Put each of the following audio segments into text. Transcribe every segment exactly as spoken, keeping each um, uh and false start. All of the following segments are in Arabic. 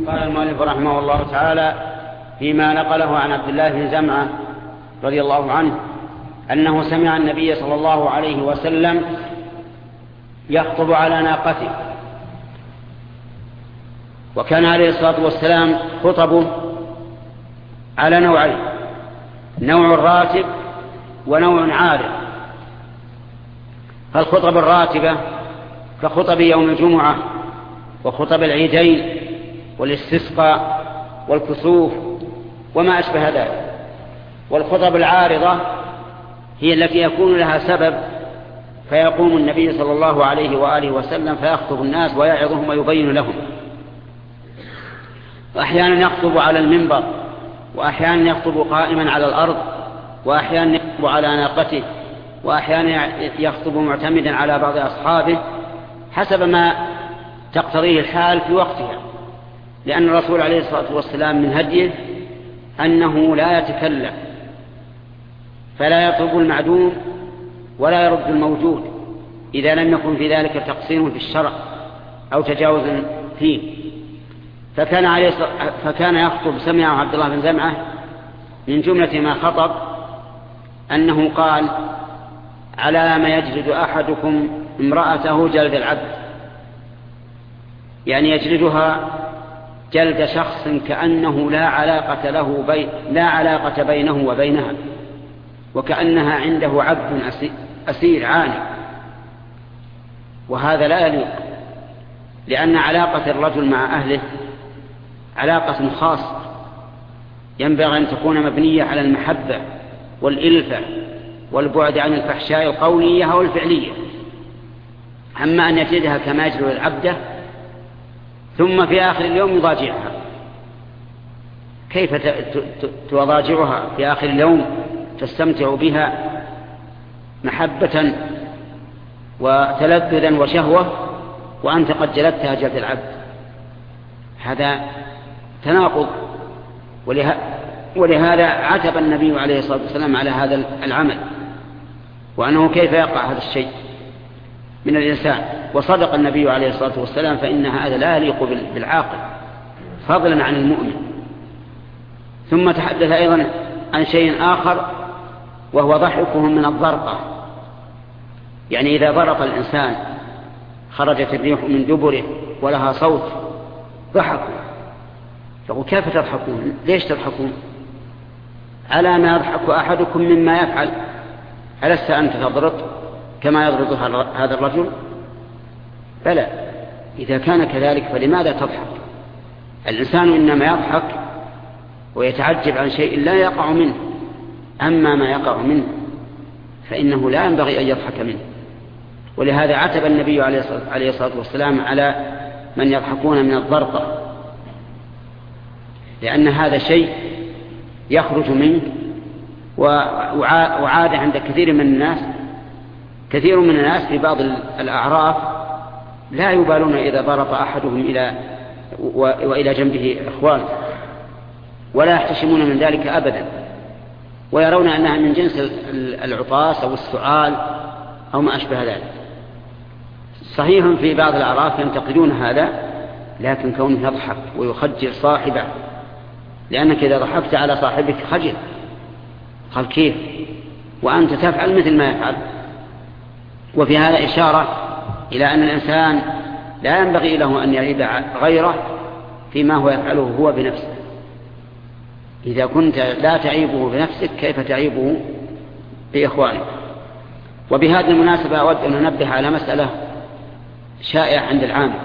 قال المؤلف رحمه الله تعالى فيما نقله عن عبد الله بن زمعة رضي الله عنه أنه سمع النبي صلى الله عليه وسلم يخطب على ناقته. وكان عليه الصلاة والسلام خطبه على نوعين: نوع راتب ونوع عارض. فالخطب الراتبة كخطب يوم الجمعة وخطب العيدين والاستسقاء والكسوف وما أشبه ذلك. والخطب العارضة هي التي يكون لها سبب، فيقوم النبي صلى الله عليه وآله وسلم فيخطب الناس ويعظهم ويبين لهم. وأحيانا يخطب على المنبر، وأحيانا يخطب قائما على الأرض، وأحيانا يخطب على ناقته، وأحيانا يخطب معتمدا على بعض أصحابه حسب ما تقتضيه الحال في وقتها. لأن الرسول عليه الصلاة والسلام من هديه أنه لا يتكلم، فلا يطلب المعدوم ولا يرد الموجود إذا لم يكن في ذلك تقصير في الشرع أو تجاوز فيه. فكان, عليه فكان يخطب، سمعه عبد الله بن زمعة من جملة ما خطب أنه قال: على ما يجلد أحدكم امرأته جلد العبد، يعني يجلدها جلد شخص كأنه لا علاقة له بي... لا علاقة بينه وبينها، وكأنها عنده عبد أسير عاني. وهذا لا يليق، لأن علاقة الرجل مع أهله علاقة خاصة ينبغي أن تكون مبنية على المحبة والإلفة والبعد عن الفحشاء القولية أو الفعلية. أما أن يجلدها كما يجلد العبدة ثم في آخر اليوم يضاجعها، كيف تضاجعها في آخر اليوم تستمتع بها محبة وتلذذا وشهوة وأنت قد جلدتها جلد العبد؟ هذا تناقض. ولهذا عتب النبي عليه الصلاة والسلام على هذا العمل، وأنه كيف يقع هذا الشيء من الإنسان. وصدق النبي عليه الصلاة والسلام، فإن هذا لا يليق بالعاقل فضلا عن المؤمن. ثم تحدث أيضا عن شيء آخر، وهو ضحكهم من الضرقة. يعني إذا ضرق الإنسان خرجت الريح من دبره ولها صوت ضحكوا. فقل: كيف تضحكون؟ ليش تضحكون؟ على ما يضحك أحدكم مما يفعل، ألست أنت تضرط كما يضرط هذا الرجل؟ بلى، إذا كان كذلك فلماذا تضحك؟ الإنسان إنما يضحك ويتعجب عن شيء لا يقع منه، أما ما يقع منه فإنه لا ينبغي أن يضحك منه. ولهذا عتب النبي عليه الصلاة والسلام على من يضحكون من الضرطة، لأن هذا شيء يخرج منك، وعاد عند كثير من الناس كثير من الناس في بعض الأعراف لا يبالون إذا ضرط أحدهم إلى وإلى جنبه إخوانه، ولا يحتشمون من ذلك أبدا، ويرون أنها من جنس العطاس أو السؤال أو ما أشبه ذلك. صحيح في بعض الأعراف ينتقدون هذا، لكن كونه يضحك ويخجل صاحبه، لأنك إذا ضحكت على صاحبك خجل، قال: كيف وأنت تفعل مثل ما يفعل؟ وفي هذا إشارة إلى أن الإنسان لا ينبغي له أن يعيب غيره فيما هو يفعله هو بنفسه. إذا كنت لا تعيبه بنفسك كيف تعيبه بإخوانك؟ وبهذه المناسبة أود أن ننبه على مسألة شائعة عند العامة،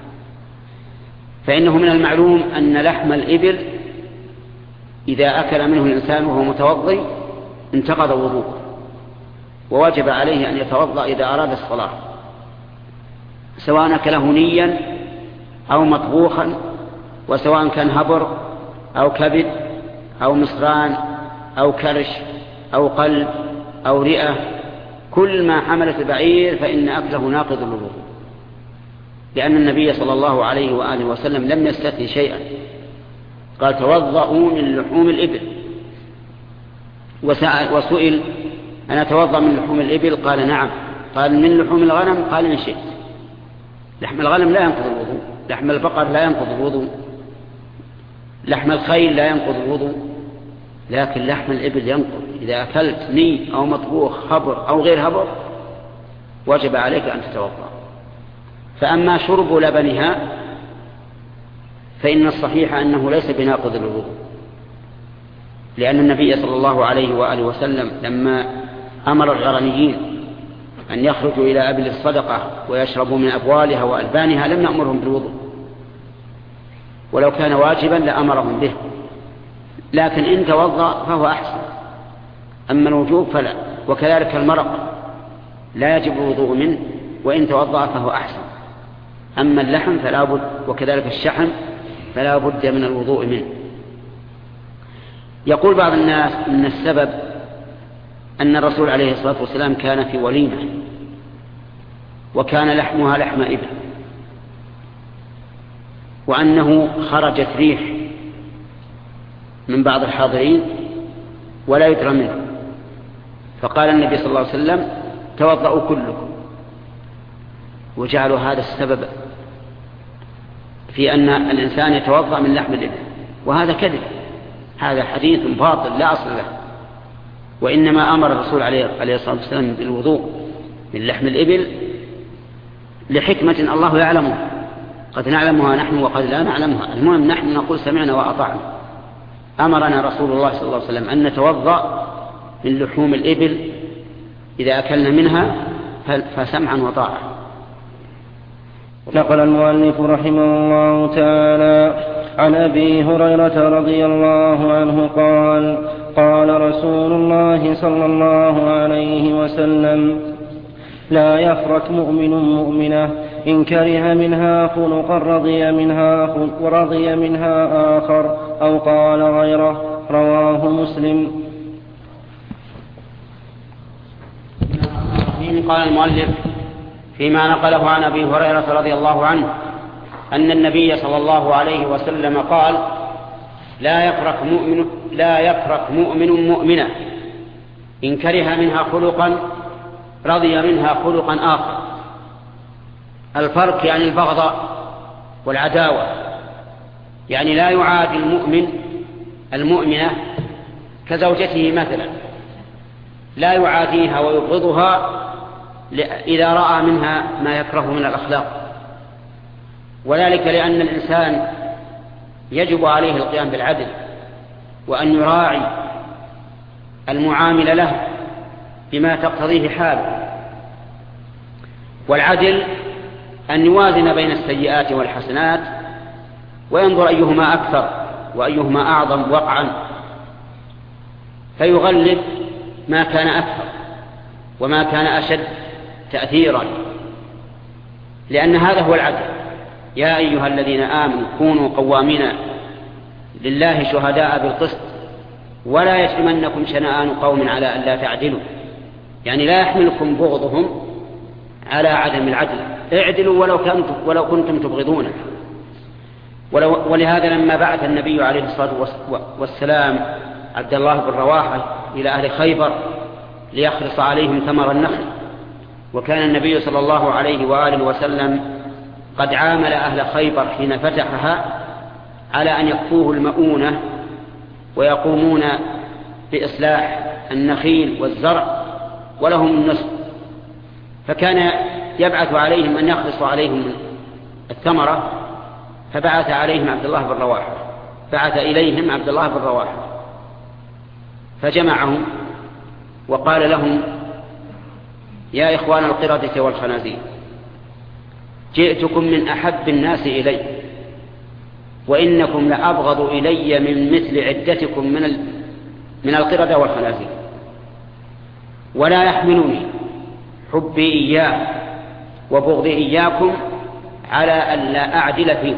فإنه من المعلوم أن لحم الإبل إذا أكل منه الإنسان وهو متوضئ انتقض وضوءه، ووجب عليه أن يتوضأ إذا أراد الصلاة، سواء أكله نيا أو مطبوخا، وسواء كان هبر أو كبد أو مصران أو كرش أو قلب أو رئة، كل ما حملت البعير فإن أكله ناقض الوضوء، لأن النبي صلى الله عليه وآله وسلم لم يستثني شيئا، قال: توضؤوا من لحوم الإبل. وسئل: أنا أتوضأ من لحوم الإبل؟ قال: نعم. قال: من لحوم الغنم؟ قال: إن شئت. لحم الغنم لا ينقض الوضوء، لحم البقر لا ينقض الوضوء. لحم الخيل لا ينقض الوضوء، لكن لحم الإبل ينقض. إذا أكلت ني أو مطبوخ هبر أو غير هبر وجب عليك أن تتوضأ. فأما شرب لبنها فإن الصحيح أنه ليس بناقض الوضوء، لأن النبي صلى الله عليه وآله وسلم لما أمر الغرنيين أن يخرجوا إلى أبل الصدقة ويشربوا من أبوالها وألبانها لم يأمرهم بالوضوء، ولو كان واجبا لأمرهم به، لكن إن توضأ فهو أحسن. أما الوجوب فلا. وكذلك المرق لا يجب الوضوء منه، وإن توضأ فهو أحسن. أما اللحم فلا بد، وكذلك الشحم فلا بد من الوضوء منه. يقول بعض الناس إن السبب أن الرسول عليه الصلاة والسلام كان في وليمة وكان لحمها لحم إبل، وأنه خرجت ريح من بعض الحاضرين ولا يدرى منه، فقال النبي صلى الله عليه وسلم توضأوا كلكم، وجعلوا هذا السبب في أن الإنسان يتوضأ من لحم الإبل، وهذا كذب. هذا حديث باطل لا أصل له، وإنما أمر الرسول عليه الصلاة والسلام بالوضوء من لحم الإبل لحكمة الله يعلمها، قد نعلمها نحن وقد لا نعلمها. المهم نحن نقول سمعنا وأطعنا. أمرنا رسول الله صلى الله عليه وسلم أن نتوضأ من لحوم الإبل إذا أكلنا منها فسمعا وطاعة. نقل المؤلف رحمه الله تعالى عن أبي هريرة رضي الله عنه قال: قال رسول الله صلى الله عليه وسلم: لا يفرك مؤمن مؤمنة إن كره منها خلقا رضي منها ورضي منها آخر، أو قال غيره. رواه مسلم. قال المؤلف فيما نقله عن أبي هريرة رضي الله عنه أن النبي صلى الله عليه وسلم قال: لا يفرك مؤمن لا يفرك مؤمن مؤمنة إن كره منها خلقا رضي منها خلقا آخر. الفرق يعني البغضاء والعداوة، يعني لا يعادي المؤمن المؤمنة كزوجته مثلا، لا يعاديها ويبغضها إذا رأى منها ما يكره من الأخلاق، وذلك لأن الإنسان يجب عليه القيام بالعدل وأن يراعي المعامل له بما تقتضيه حاله. والعدل أن يوازن بين السيئات والحسنات وينظر أيهما أكثر وأيهما أعظم وقعا، فيغلب ما كان أكثر وما كان أشد تأثيرا، لأن هذا هو العدل. يا أيها الذين آمنوا كونوا قوامين لله شهداء بالقسط ولا يجرمنكم شنآن قوم على أن لا تعدلوا، يعني لا يحملكم بغضهم على عدم العدل، اعدلوا ولو, كنتم ولو كنتم تبغضونه. ولهذا لما بعث النبي عليه الصلاة والسلام عبد الله بن رواحة إلى أهل خيبر ليخلص عليهم ثمر النخل، وكان النبي صلى الله عليه وآله وسلم قد عامل أهل خيبر حين فتحها على أن يكفوه المؤونة ويقومون بإصلاح النخيل والزرع ولهم النصف، فكان يبعث عليهم أن يخلصوا عليهم الثمرة، فبعث عليهم عبد الله بن رواحة بعث إليهم عبد الله بن رواحة فجمعهم وقال لهم: يا إخوان القردة والخنازير، جئتكم من أحب الناس إلي، وإنكم لأبغض إلي من مثل عدتكم من من القردة والخنازير، ولا يحملني حبي إياه وبغضي إياكم على أن لا أعدل فيكم.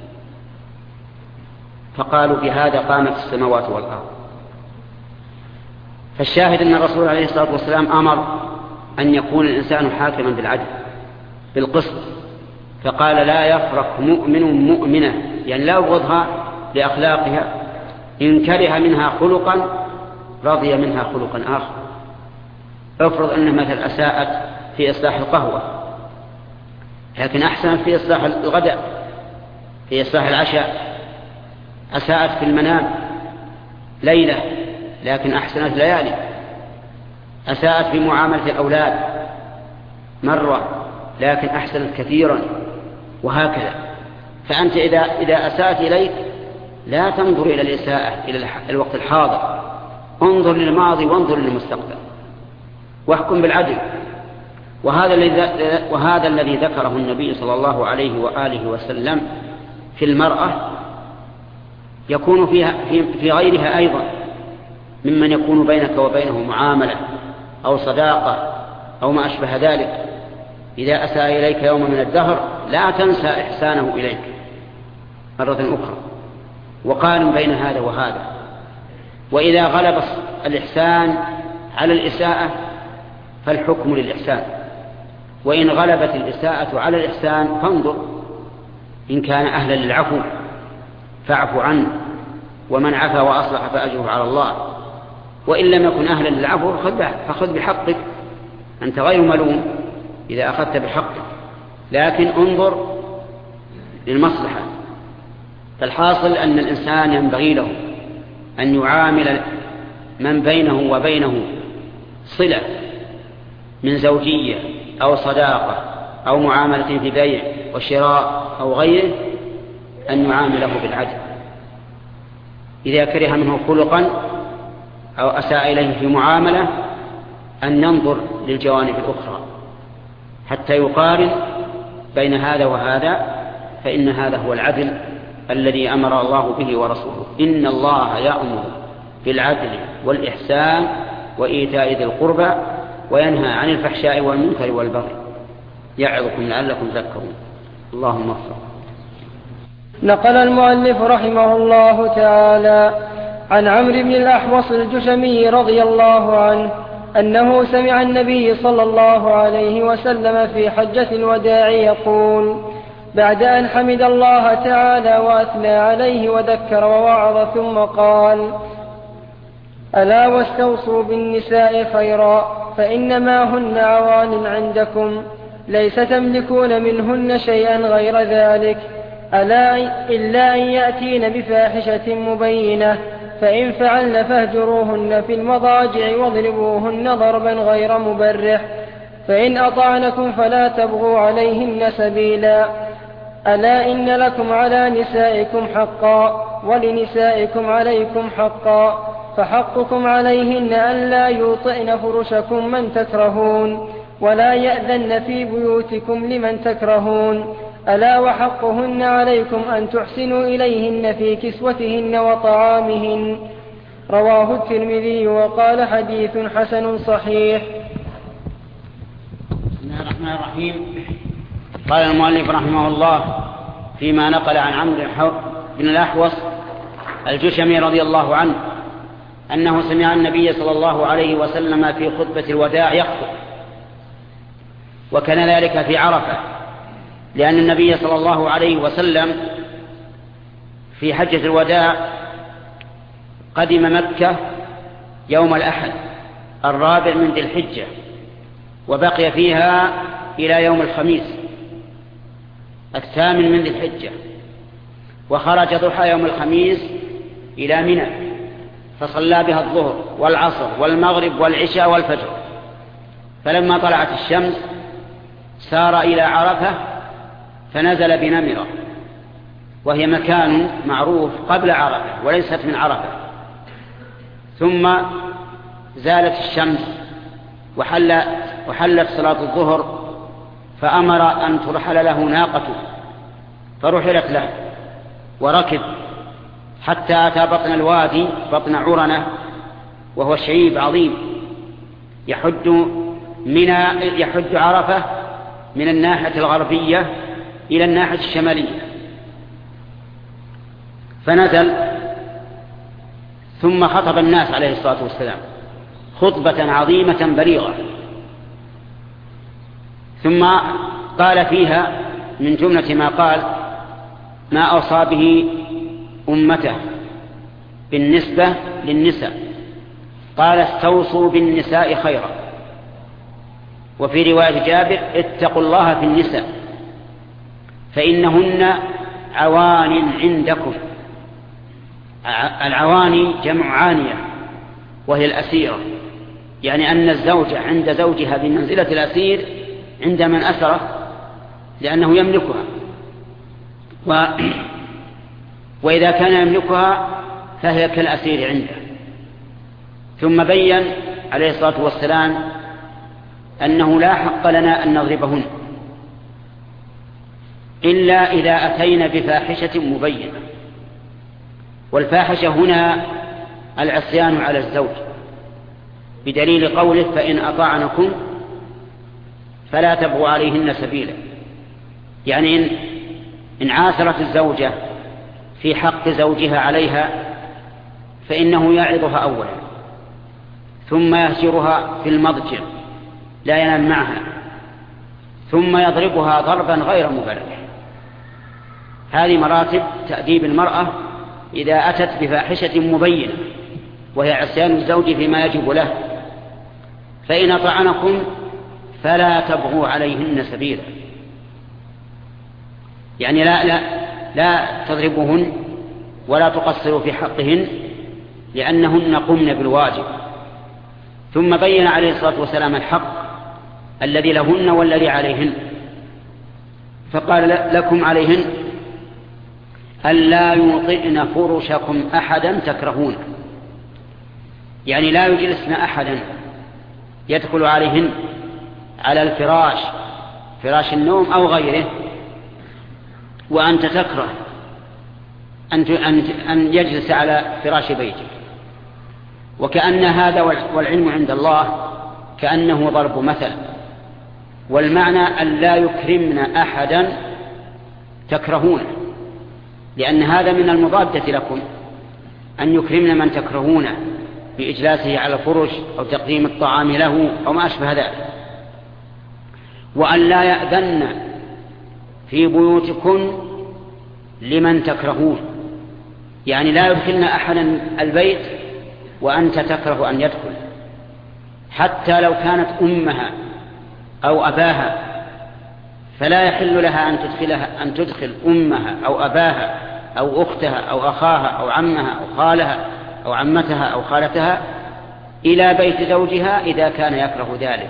فقالوا: بهذا قامت السماوات والأرض. فالشاهد أن الرسول عليه الصلاة والسلام أمر أن يكون الإنسان حاكما بالعدل بالقسط، فقال: لا يفرق مؤمن مؤمنة، يعني لا يبغضها لأخلاقها، إن كره منها خلقا رضي منها خلقا آخر. افرض أنه مثل أساءت في إصلاح القهوة لكن أحسن في إصلاح الغداء، في إصلاح العشاء، أساءت في المنام ليلة لكن أحسنت ليالي، أساءت في معاملة الأولاد مرة لكن أحسنت كثيرا، وهكذا. فأنت إذا, إذا أساءت إليك لا تنظر إلى الإساءة إلى الوقت الحاضر، انظر للماضي وانظر للمستقبل واحكم بالعدل. وهذا الذي وهذا الذي ذكره النبي صلى الله عليه وآله وسلم في المرأة يكون فيها في, في غيرها أيضا، ممن يكون بينك وبينه معاملة أو صداقة أو ما أشبه ذلك. إذا أساء إليك يوم من الدهر لا تنسى إحسانه إليك مرة أخرى، وقارن بين هذا وهذا. وإذا غلب الإحسان على الإساءة فالحكم للإحسان، وإن غلبت الإساءة على الإحسان فانظر، إن كان أهلا للعفو فاعف عنه، ومن عفا وأصلح فأجره على الله، وإن لم يكن أهلا للعفو فخذ بحقك، أنت غير ملوم إذا أخذت بحقك، لكن انظر للمصلحة. فالحاصل أن الإنسان ينبغي له أن يعامل من بينه وبينه صلة من زوجية أو صداقة أو معاملة في بيع وشراء أو غيره، أن يعامله بالعدل. إذا كره منه خلقا أو أساء إليه في معاملة أن ننظر للجوانب الأخرى حتى يقارن بين هذا وهذا، فإن هذا هو العدل الذي أمر الله به ورسوله. إن الله يأمر بالعدل والإحسان وإيتاء ذي القربى وينهى عن الفحشاء والمنكر والبغي يعظكم لعلكم تذكرون. اللهم اغفر. نقل المؤلف رحمه الله تعالى عن عمرو بن الأحوص الجشمي رضي الله عنه أنه سمع النبي صلى الله عليه وسلم في حجة الوداع يقول بعد أن حمد الله تعالى وأثنى عليه وذكر ووعظ ثم قال: ألا واستوصوا بالنساء خيرا فإنما هن عوان عندكم ليس تملكون منهن شيئا غير ذلك، ألا إلا أن يأتين بفاحشة مبينة، فإن فعلن فاهجروهن في المضاجع واضربوهن ضربا غير مبرح، فإن أطعنكم فلا تبغوا عليهن سبيلا، ألا إن لكم على نسائكم حقا ولنسائكم عليكم حقا، فحقكم عليهن ألا يوطئن فرشكم من تكرهون ولا يأذن في بيوتكم لمن تكرهون، ألا وحقهن عليكم أن تحسنوا إليهن في كسوتهن وطعامهن. رواه الترمذي وقال حديث حسن صحيح. بسم الله الرحمن الرحيم. قال المؤلف رحمه الله فيما نقل عن عمرو بن الأحوص الجشمي رضي الله عنه أنه سمع النبي صلى الله عليه وسلم في خطبة الوداع يخطب، وكان ذلك في عرفة، لأن النبي صلى الله عليه وسلم في حجة الوداع قدم مكة يوم الأحد الرابع من ذي الحجة، وبقي فيها إلى يوم الخميس الثامن من ذي الحجة، وخرج ضحى يوم الخميس إلى منى فصلى بها الظهر والعصر والمغرب والعشاء والفجر، فلما طلعت الشمس سار إلى عرفة فنزل بنمرة، وهي مكان معروف قبل عرفة وليست من عرفة، ثم زالت الشمس وحل وحلت صلاة الظهر، فأمر أن ترحل له ناقته، فرحلت له وركب حتى أتى بطن الوادي بطن عرنة، وهو شعيب عظيم يحد من يحد عرفة من الناحية الغربية إلى الناحية الشمالية، فنزل ثم خطب الناس عليه الصلاة والسلام خطبة عظيمة بليغة، ثم قال فيها من جملة ما قال ما أوصى به أمته بالنسبة للنساء، قال استوصوا بالنساء خيرا، وفي رواية جابر اتقوا الله في النساء فإنهن عوان عندكم العواني جمع عانية وهي الأسيرة، يعني أن الزوجة عند زوجها بمنزلة الأسير عند من أسره لأنه يملكها، و... وإذا كان يملكها فهي كالأسير عنده. ثم بين عليه الصلاة والسلام أنه لا حق لنا أن نضربهن إلا إذا أتينا بفاحشة مبينة، والفاحشة هنا العصيان على الزوج، بدليل قوله فإن أطعنكم فلا تبغوا عليهن سبيلا، يعني إن, إن عاثرت الزوجة في حق زوجها عليها فإنه يعظها أولا ثم يهجرها في المضجع لا ينام معها ثم يضربها ضربا غير مبرح. هذه مراتب تأديب المرأة إذا أتت بفاحشة مبينة وهي عصيان الزوج فيما يجب له. فإن أطعنكم فلا تبغوا عليهن سبيلا، يعني لا, لا, لا تضربوهن ولا تقصروا في حقهن لأنهن قمن بالواجب. ثم بين عليه الصلاة والسلام الحق الذي لهن والذي عليهن، فقال لكم عليهن ألا يوطئن فرشكم أحدا تكرهونه، يعني لا يجلسن أحدا يدخل عليهن على الفراش فراش النوم أو غيره وأنت تكره أن يجلس على فراش بيتك. وكأن هذا والعلم عند الله كأنه ضرب مثل، والمعنى أن لا يكرمن أحدا تكرهونه، لأن هذا من المضادة لكم، أن يكرمن من تكرهونه بإجلاسه على الفرش أو تقديم الطعام له أو ما أشبه ذلك. وأن لا يأذن في بيوتكن لمن تكرهون، يعني لا يدخلن أحدا البيت وأنت تكره أن يدخل، حتى لو كانت أمها أو أباها فلا يحل لها أن تدخلها أن تدخل أمها أو أباها أو أختها أو أخاها أو عمها أو خالها أو عمتها أو خالتها إلى بيت زوجها إذا كان يكره ذلك.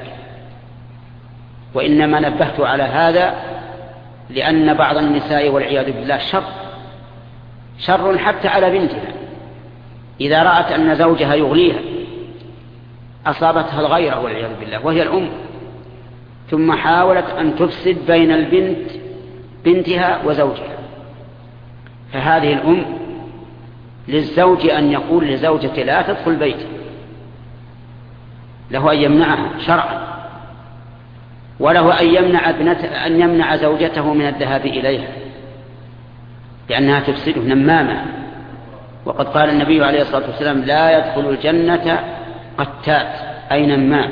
وإنما نبهت على هذا لأن بعض النساء والعياذ بالله شر شر حتى على بنتها، إذا رأت أن زوجها يغليها أصابتها الغيرة والعياذ بالله وهي الأم، ثم حاولت أن تفسد بين البنت بنتها وزوجها. فهذه الأم للزوج أن يقول لزوجته لا تدخل بيتي، له أن يمنعها شرعا، وله أن يمنع ابنته أن يمنع زوجته من الذهاب إليها لأنها تفسده نمامة. وقد قال النبي عليه الصلاة والسلام لا يدخل الجنة قتات أي نمام.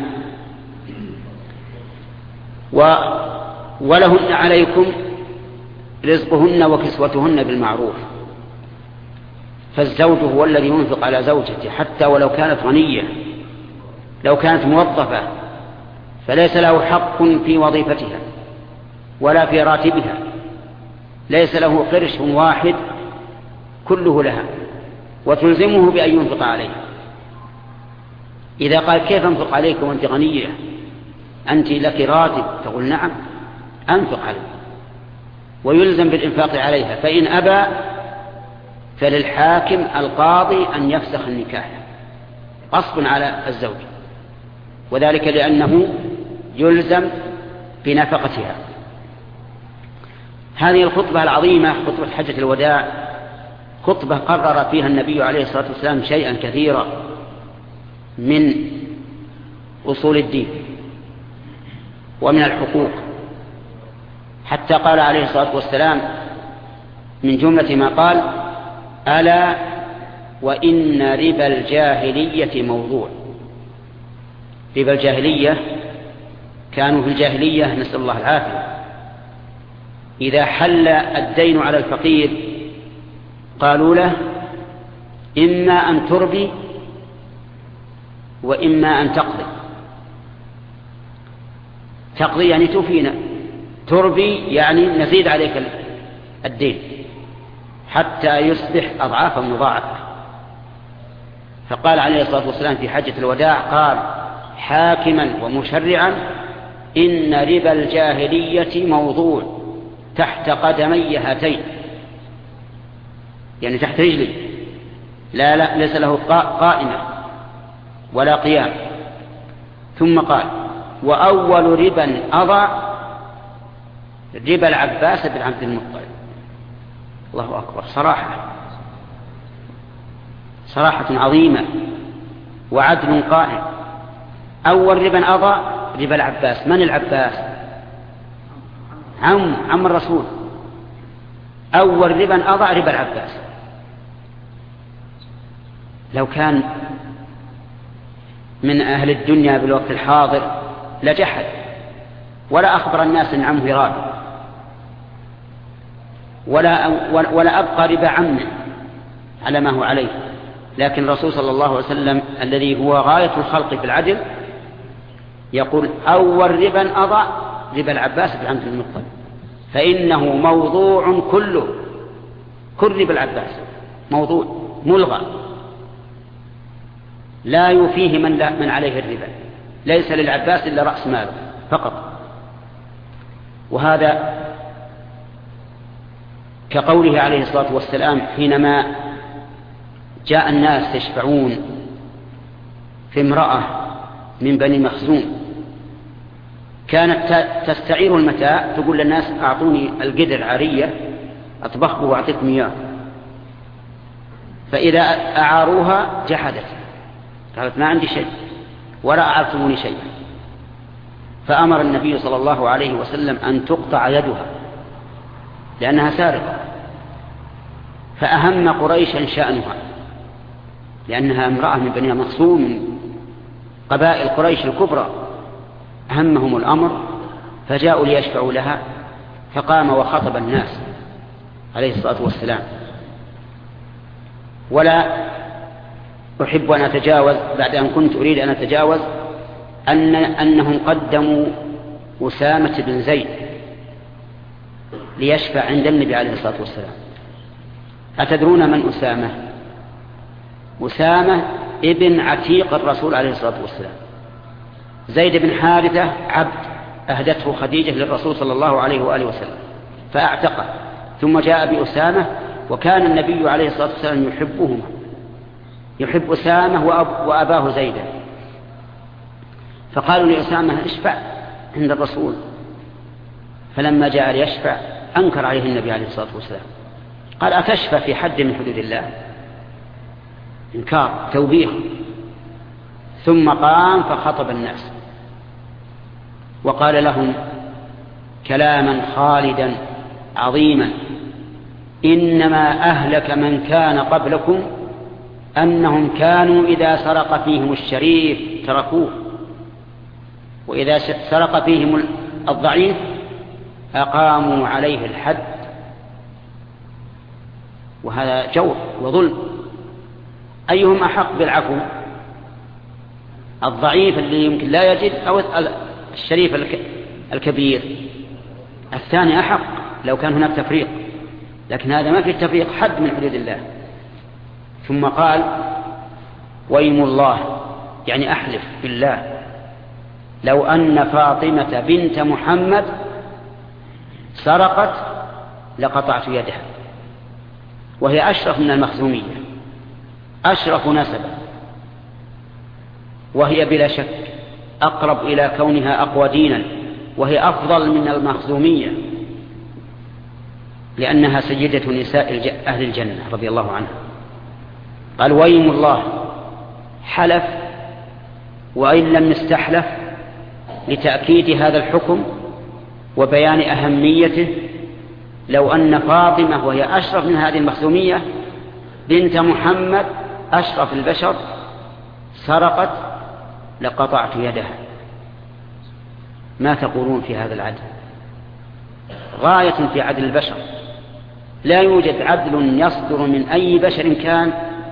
و... ولهن عليكم رزقهن وكسوتهن بالمعروف. فالزوج هو الذي ينفق على زوجته حتى ولو كانت غنية، لو كانت موظفة فليس له حق في وظيفتها ولا في راتبها، ليس له قرش واحد كله لها وتلزمه بأن ينفق عليها. إذا قال كيف أنفق عليك وأنت غنية، أنت لك راتب، تقول نعم أنفق عليك، ويلزم بالإنفاق عليها. فإن أبى فللحاكم القاضي أن يفسخ النكاح غصب على الزوج، وذلك لأنه يلزم بنفقتها. هذه الخطبة العظيمة خطبة حجة الوداع خطبة قرر فيها النبي عليه الصلاة والسلام شيئا كثيرا من أصول الدين ومن الحقوق، حتى قال عليه الصلاة والسلام من جملة ما قال ألا وإن ربا الجاهلية موضوع. ربا الجاهلية كانوا في الجاهلية نسأل الله العافية إذا حل الدين على الفقير قالوا له إما أن تربي وإما أن تقضي. تقضي يعني توفينا، تربي يعني نزيد عليك الدين حتى يصبح أضعافا مضاعفة. فقال عليه الصلاة والسلام في حجة الوداع قال حاكما ومشرعا إن ربا الجاهلية موضوع تحت قدمي هاتين، يعني تحت رجلي، لا لا ليس له قائمة ولا قيام. ثم قال وأول ربا أضع ربا العباس بن عبد المطلب. الله أكبر، صراحة صراحة عظيمة وعدل قائم. أول ربا أضع ربا العباس. من العباس؟ عم عم الرسول. أول ربا أضع ربا العباس. لو كان من أهل الدنيا بالوقت الحاضر لجحد ولا أخبر الناس أن عمه رابع، ولا, ولا أبقى ربا عمه على ما هو عليه. لكن الرسول صلى الله عليه وسلم الذي هو غاية الخلق في العدل يقول أول ربا أضع ربا العباس بن عبد المطلب، فإنه موضوع كله، كل ربا العباس موضوع ملغى لا يفيه من, لا من عليه الربا، ليس للعباس إلا رأس ماله فقط. وهذا كقوله عليه الصلاة والسلام حينما جاء الناس يشفعون في امرأة من بني مخزوم كانت تستعير المتاع، تقول للناس أعطوني القدر عارية أطبخه وأعطيكم إياه، فإذا أعاروها جحدت، قالت ما عندي شيء ولا أعطوني شيء. فأمر النبي صلى الله عليه وسلم أن تقطع يدها لأنها سارقة. فأهم قريشا شأنها لأنها امرأة من بني مخزوم من قبائل قريش الكبرى، أهمهم الأمر فجاءوا ليشفعوا لها، فقام وخطب الناس عليه الصلاة والسلام. ولا أحب أن أتجاوز بعد أن كنت أريد أن أتجاوز أن أنهم قدموا أسامة بن زيد ليشفع عند النبي عليه الصلاة والسلام. أتدرون من أسامة؟ أسامة ابن عتيق الرسول عليه الصلاة والسلام. زيد بن حارثة عبد أهدته خديجة للرسول صلى الله عليه وآله وسلم فأعتقه، ثم جاء بأسامة، وكان النبي عليه الصلاة والسلام يحبهما، يحب أسامة وأب وأباه زيدا. فقالوا لأسامة اشفع عند الرسول، فلما جاء ليشفع أنكر عليه النبي عليه الصلاة والسلام، قال أتشفى في حد من حدود الله؟ إنكار توبيخ. ثم قام فخطب الناس وقال لهم كلاما خالدا عظيما: إنما أهلك من كان قبلكم أنهم كانوا إذا سرق فيهم الشريف تركوه، وإذا سرق فيهم الضعيف أقاموا عليه الحد. وهذا جور وظلم. أيهم أحق بالعفو؟ الضعيف اللي يمكن لا يجد أو الشريف الكبير؟ الثاني أحق لو كان هناك تفريق، لكن هذا ما في تفريق، حد من حدود الله. ثم قال: ويم الله، يعني أحلف بالله لو أن فاطمة بنت محمد سرقت لقطعت يدها، وهي أشرف من المخزومية، أشرف نسبا، وهي بلا شك أقرب إلى كونها أقوى دينا، وهي أفضل من المخزومية لأنها سيدة نساء أهل الجنة رضي الله عنها. قال: ويم الله، حلف وإن لم يستحلف لتأكيد هذا الحكم وبيان أهميته، لو أن فاطمة وهي أشرف من هذه المخزومية بنت محمد أشرف البشر سرقت لقطعت يدها. ما تقولون في هذا العدل؟ غاية في عدل البشر، لا يوجد عدل يصدر من أي بشر كان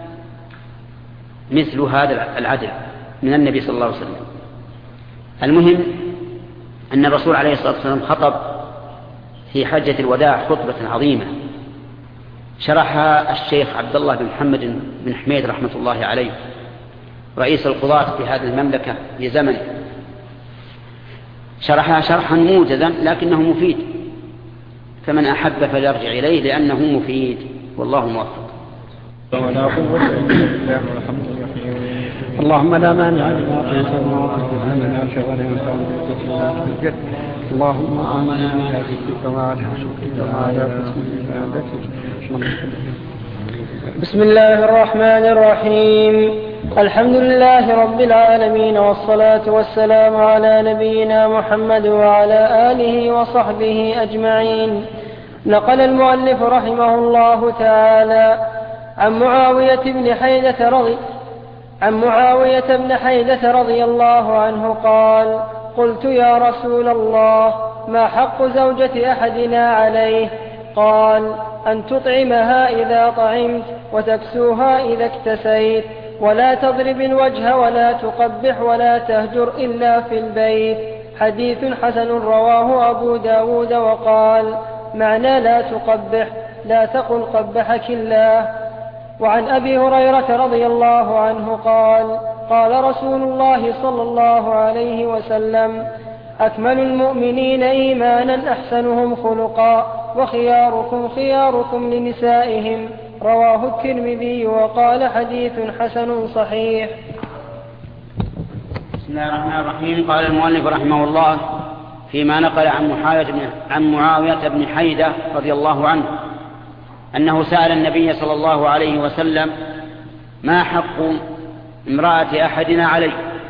مثل هذا العدل من النبي صلى الله عليه وسلم. المهم أن الرسول عليه الصلاة والسلام خطب في حجة الوداع خطبة عظيمة شرحها الشيخ عبد الله بن محمد بن حميد رحمة الله عليه رئيس القضاة في هذه المملكة في زمنه، شرحها شرحا موجزا لكنه مفيد، فمن أحب فليرجع إليه لأنه مفيد، والله موفق. ولا قوة إلا بالله والحمد لله. اللهم لا مانع لما أعطيت وما أعطيت شغل اللهم آمنا على ذكرك وعلى شكرك وعلى حسن عبادتك. بسم الله الرحمن الرحيم. الحمد لله رب العالمين، والصلاة والسلام على نبينا محمد وعلى آله وصحبه أجمعين. نقل المؤلف رحمه الله تعالى عن معاوية بن حيدة رضي عن معاوية بن حيدة رضي الله عنه قال: قلت يا رسول الله ما حق زوجة أحدنا عليه؟ قال: أن تطعمها إذا طعمت وتكسوها إذا اكتسيت، ولا تضرب الوجه ولا تقبح ولا تهجر إلا في البيت. حديث حسن رواه أبو داود. وقال: معنى لا تقبح لا تقل قبحك الله. وعن أبي هريرة رضي الله عنه قال: قال رسول الله صلى الله عليه وسلم: أكمل المؤمنين إيمانا أحسنهم خلقا، وخياركم خياركم لنسائهم. رواه الترمذي وقال: حديث حسن صحيح. بسم الله الرحمن الرحيم. قال المؤلف رحمه الله فيما نقل عن معاوية بن, عن معاوية بن حيدة رضي الله عنه أنه سأل النبي صلى الله عليه وسلم: ما حق امرأة أحدنا عليه؟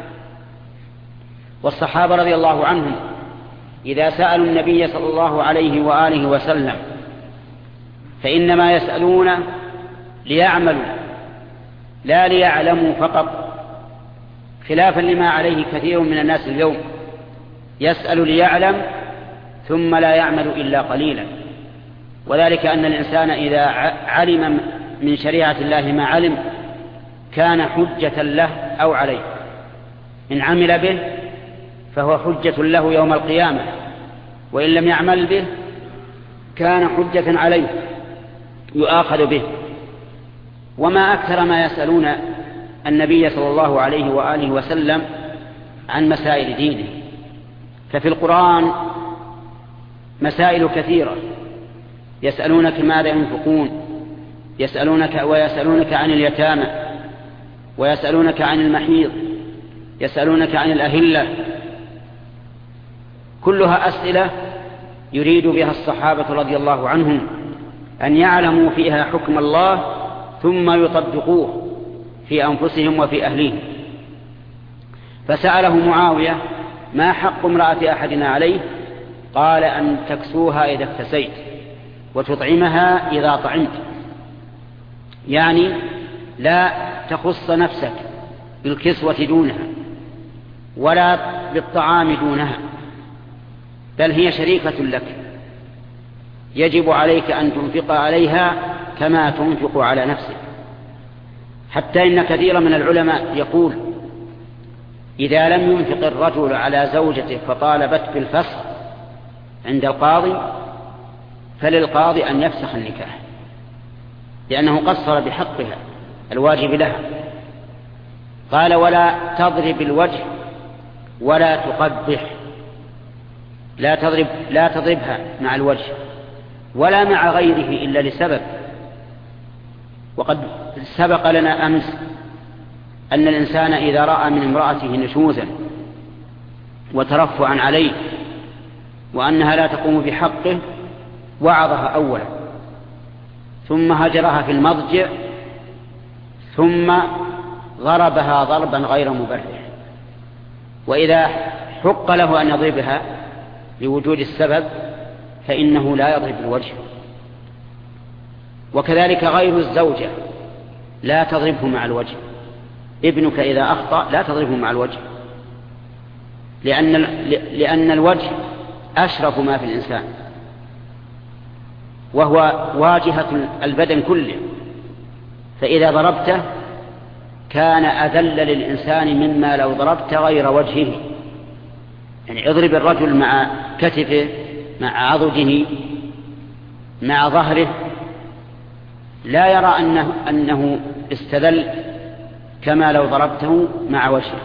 والصحابة رضي الله عنهم إذا سألوا النبي صلى الله عليه وآله وسلم فإنما يسألون ليعملوا لا ليعلموا فقط، خلافا لما عليه كثير من الناس اليوم، يسأل ليعلم ثم لا يعمل إلا قليلا. وذلك أن الإنسان إذا علم من شريعة الله ما علم كان حجة له أو عليه. إن عمل به فهو حجة له يوم القيامة، وإن لم يعمل به كان حجة عليه يؤاخذ به. وما أكثر ما يسألون النبي صلى الله عليه وآله وسلم عن مسائل دينه، ففي القرآن مسائل كثيرة، يسألونك ماذا ينفقون، يسألونك ويسألونك عن اليتامى، ويسألونك عن المحيض، يسألونك عن الأهلة، كلها أسئلة يريد بها الصحابة رضي الله عنهم أن يعلموا فيها حكم الله ثم يطبقوه في أنفسهم وفي أهلهم. فسأله معاوية: ما حق امرأة أحدنا عليه؟ قال: أن تكسوها إذا اكتسيت وتطعمها إذا طعمت، يعني لا تخص نفسك بالكسوة دونها ولا بالطعام دونها، بل هي شريكة لك، يجب عليك أن تنفق عليها كما تنفق على نفسك. حتى إن كثيرا من العلماء يقول: إذا لم ينفق الرجل على زوجته فطالبت بالفسخ عند القاضي فللقاضي أن يفسخ النكاح، لأنه قصر بحقها الواجب لها. قال: ولا تضرب الوجه ولا تقبح، لا تضرب لا تضربها مع الوجه ولا مع غيره إلا لسبب. وقد سبق لنا أمس أن الإنسان إذا رأى من امرأته نشوزا وترفعا عليه وأنها لا تقوم بحقه وعظها أولا، ثم هجرها في المضجع، ثم ضربها ضربا غير مبرح. وإذا حق له أن يضربها لوجود السبب فإنه لا يضرب الوجه. وكذلك غير الزوجة لا تضربه مع الوجه. ابنك إذا أخطأ لا تضربه مع الوجه، لأن لأن الوجه أشرف ما في الإنسان، وهو واجهة البدن كله، فإذا ضربته كان أذل للإنسان مما لو ضربت غير وجهه. يعني اضرب الرجل مع كتفه، مع عضده، مع ظهره، لا يرى أنه, أنه استذل كما لو ضربته مع وجهه.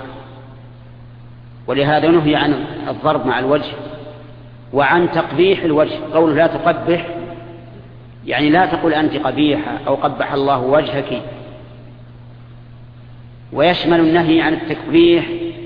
ولهذا نهي عن الضرب مع الوجه وعن تقبيح الوجه. قوله لا تقبح يعني لا تقول أنت قبيحة أو قبح الله وجهك. ويشمل النهي عن التقبيح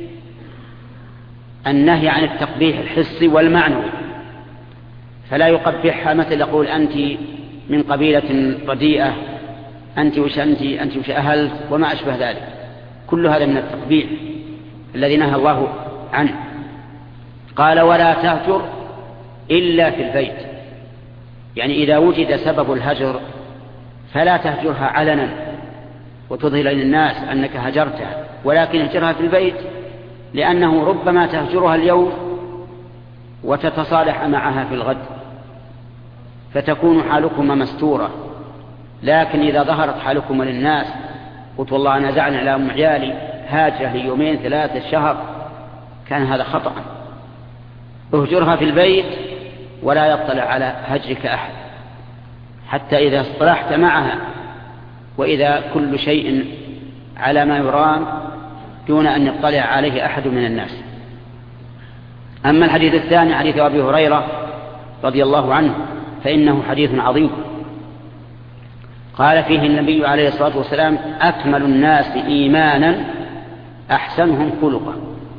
النهي عن التقبيح الحسي والمعنوي، فلا يقبحها مثل يقول أنت من قبيلة رديئة، أنت وش أنت أنت وش أهلت وما أشبه ذلك. كل هذا من التقبيح الذي نهى الله عنه. قال ولا تهجر إلا في البيت، يعني إذا وجد سبب الهجر فلا تهجرها علنا وتظهر للناس أنك هجرتها، ولكن هجرها في البيت، لأنه ربما تهجرها اليوم وتتصالح معها في الغد فتكون حالكما مستورة. لكن إذا ظهرت حالكما للناس قلت والله أنا زعلان على أم عيالي هاجرة ليومين ثلاثة شهر، كان هذا خطأ. اهجرها في البيت ولا يطلع على هجرك أحد حتى إذا اصطلحت معها، وإذا كل شيء على ما يرام دون أن يطلع عليه أحد من الناس. أما الحديث الثاني حديث أبي هريرة رضي الله عنه فإنه حديث عظيم. قال فيه النبي عليه الصلاة والسلام أكمل الناس إيمانا أحسنهم خلقا.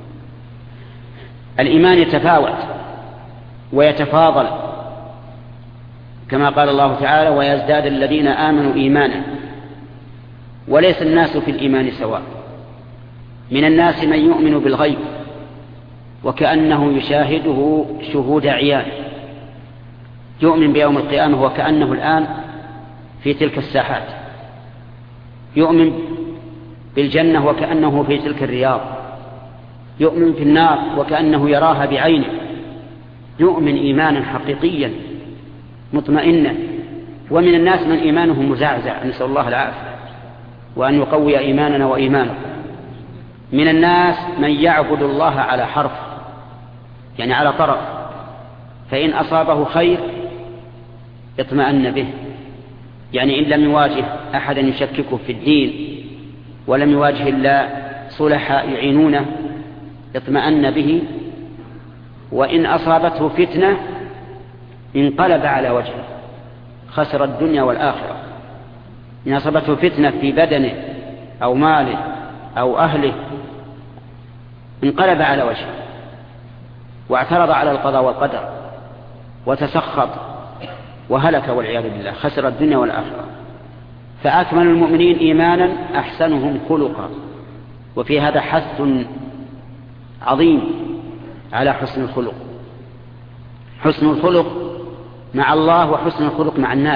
الإيمان يتفاوت ويتفاضل كما قال الله تعالى ويزداد الذين آمنوا إيمانا، وليس الناس في الإيمان سواء. من الناس من يؤمن بالغيب وكأنه يشاهده شهود عيان، يؤمن بيوم القيامة وكأنه الآن في تلك الساحات، يؤمن بالجنة وكأنه في تلك الرياض، يؤمن في النار وكأنه يراها بعينه، يؤمن إيمانا حقيقيا مطمئنا. ومن الناس من إيمانه مزعزع، نسأل الله العافية وأن يقوي إيماننا وإيمانه. من الناس من يعبد الله على حرف، يعني على طرف، فإن أصابه خير اطمأن به، يعني إن لم يواجه أحدا يشككه في الدين ولم يواجه إلا صلحاء يعينونه اطمأن به. وإن أصابته فتنة انقلب على وجهه، خسر الدنيا والآخرة. إن أصابته فتنة في بدنه أو ماله أو أهله انقلب على وجهه واعترض على القضاء والقدر وتسخط وهلك والعياذ بالله، خسر الدنيا والآخرة. فأكمل المؤمنين إيمانا أحسنهم خلقا. وفي هذا حث عظيم على حسن الخلق، حسن الخلق مع الله وحسن الخلق مع الناس.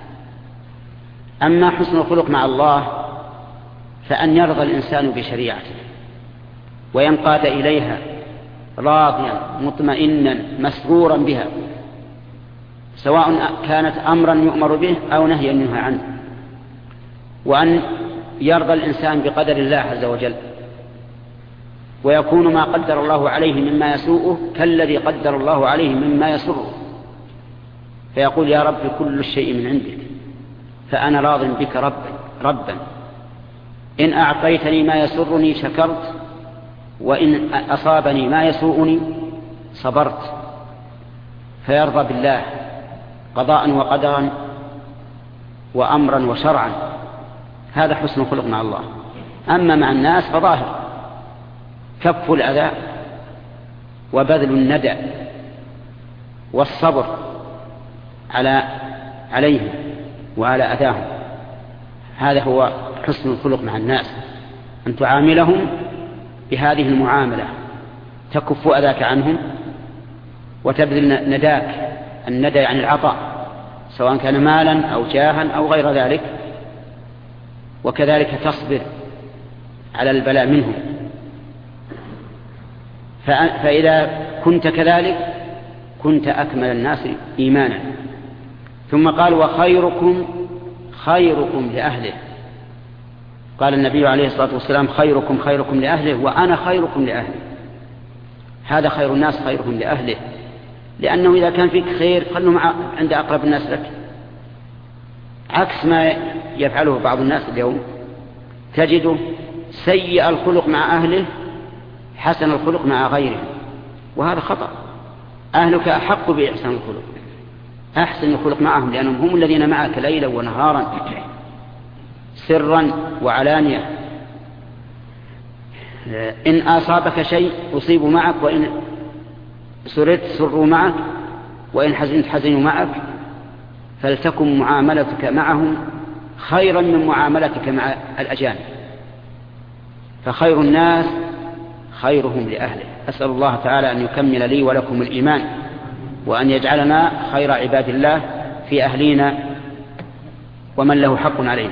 أما حسن الخلق مع الله فأن يرضى الإنسان بشريعته وينقاد إليها راضيا مطمئنا مسرورا بها، سواء كانت أمرا يؤمر به أو نهيا ينهى عنه. وأن يرضى الإنسان بقدر الله عز وجل، ويكون ما قدر الله عليه مما يسوءه كالذي قدر الله عليه مما يسره، فيقول يا رب كل شيء من عندك فأنا راض بك ربا ربا إن أعطيتني ما يسرني شكرت، وإن أصابني ما يسوءني صبرت. فيرضى بالله قضاء وقدرا وأمرا وشرعا. هذا حسن الخلق مع الله. أما مع الناس فظاهر كف الأذى وبذل الندى والصبر على عليهم وعلى أذاهم. هذا هو حسن الخلق مع الناس، أن تعاملهم بهذه المعاملة، تكف أذاك عنهم وتبذل نداك. الندى يعني العطاء، سواء كان مالا أو جاها أو غير ذلك، وكذلك تصبر على البلاء منهم. فإذا كنت كذلك كنت أكمل الناس إيمانا. ثم قال وخيركم خيركم لأهله. قال النبي عليه الصلاة والسلام خيركم خيركم لأهله وأنا خيركم لأهله. هذا خير الناس خيرهم لأهله، لأنه إذا كان فيك خير خلوا مع عند أقرب الناس لك، عكس ما يفعله بعض الناس اليوم. تجده سيء الخلق مع أهله حسن الخلق مع غيره، وهذا خطأ. أهلك أحق بإحسان الخلق، أحسن الخلق معهم، لأنهم هم الذين معك ليلا ونهارا سرا وعلانية. إن أصابك شيء أصيبوا معك، وإن سرت سروا معك، وإن حزنت حزنوا معك، فلتكن معاملتك معهم خيرا من معاملتك مع الأجانب، فخير الناس خيرهم لأهله. أسأل الله تعالى أن يكمل لي ولكم الإيمان، وأن يجعلنا خير عباد الله في أهلنا ومن له حق علينا.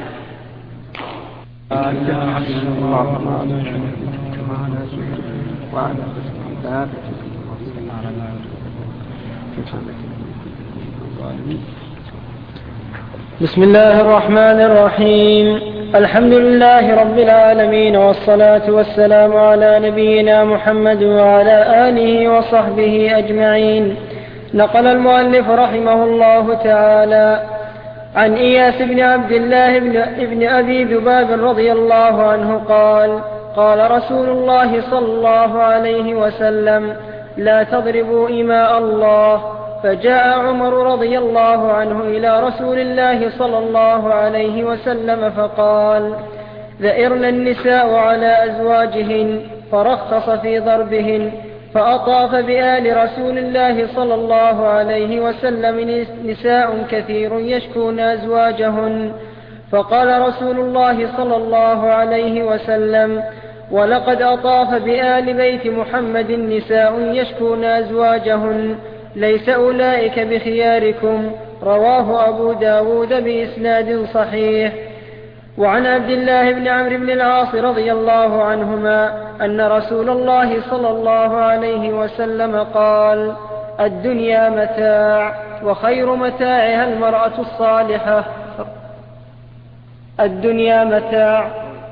بسم الله الرحمن الرحيم. الحمد لله رب العالمين، والصلاة والسلام على نبينا محمد وعلى آله وصحبه أجمعين. نقل المؤلف رحمه الله تعالى عن إياس بن عبد الله بن أبي ذباب رضي الله عنه قال: قال رسول الله صلى الله عليه وسلم: لا تضربوا إماء الله. فجاء عمر رضي الله عنه إلى رسول الله صلى الله عليه وسلم فقال: ذئرن النساء على أزواجهن، فرخص في ضربهن، فأطاف بآل رسول الله صلى الله عليه وسلم نساء كثير يشكون أزواجهن. فقال رسول الله صلى الله عليه وسلم: ولقد أطاف بآل بيت محمد نساء يشكون أزواجهن، ليس أولئك بخياركم. رواه أبو داود بإسناد صحيح. وعن عبد الله بن عمرو بن العاص رضي الله عنهما أن رسول الله صلى الله عليه وسلم قال: الدنيا متاع، وخير متاعها المرأة الصالحة. الدنيا متاع.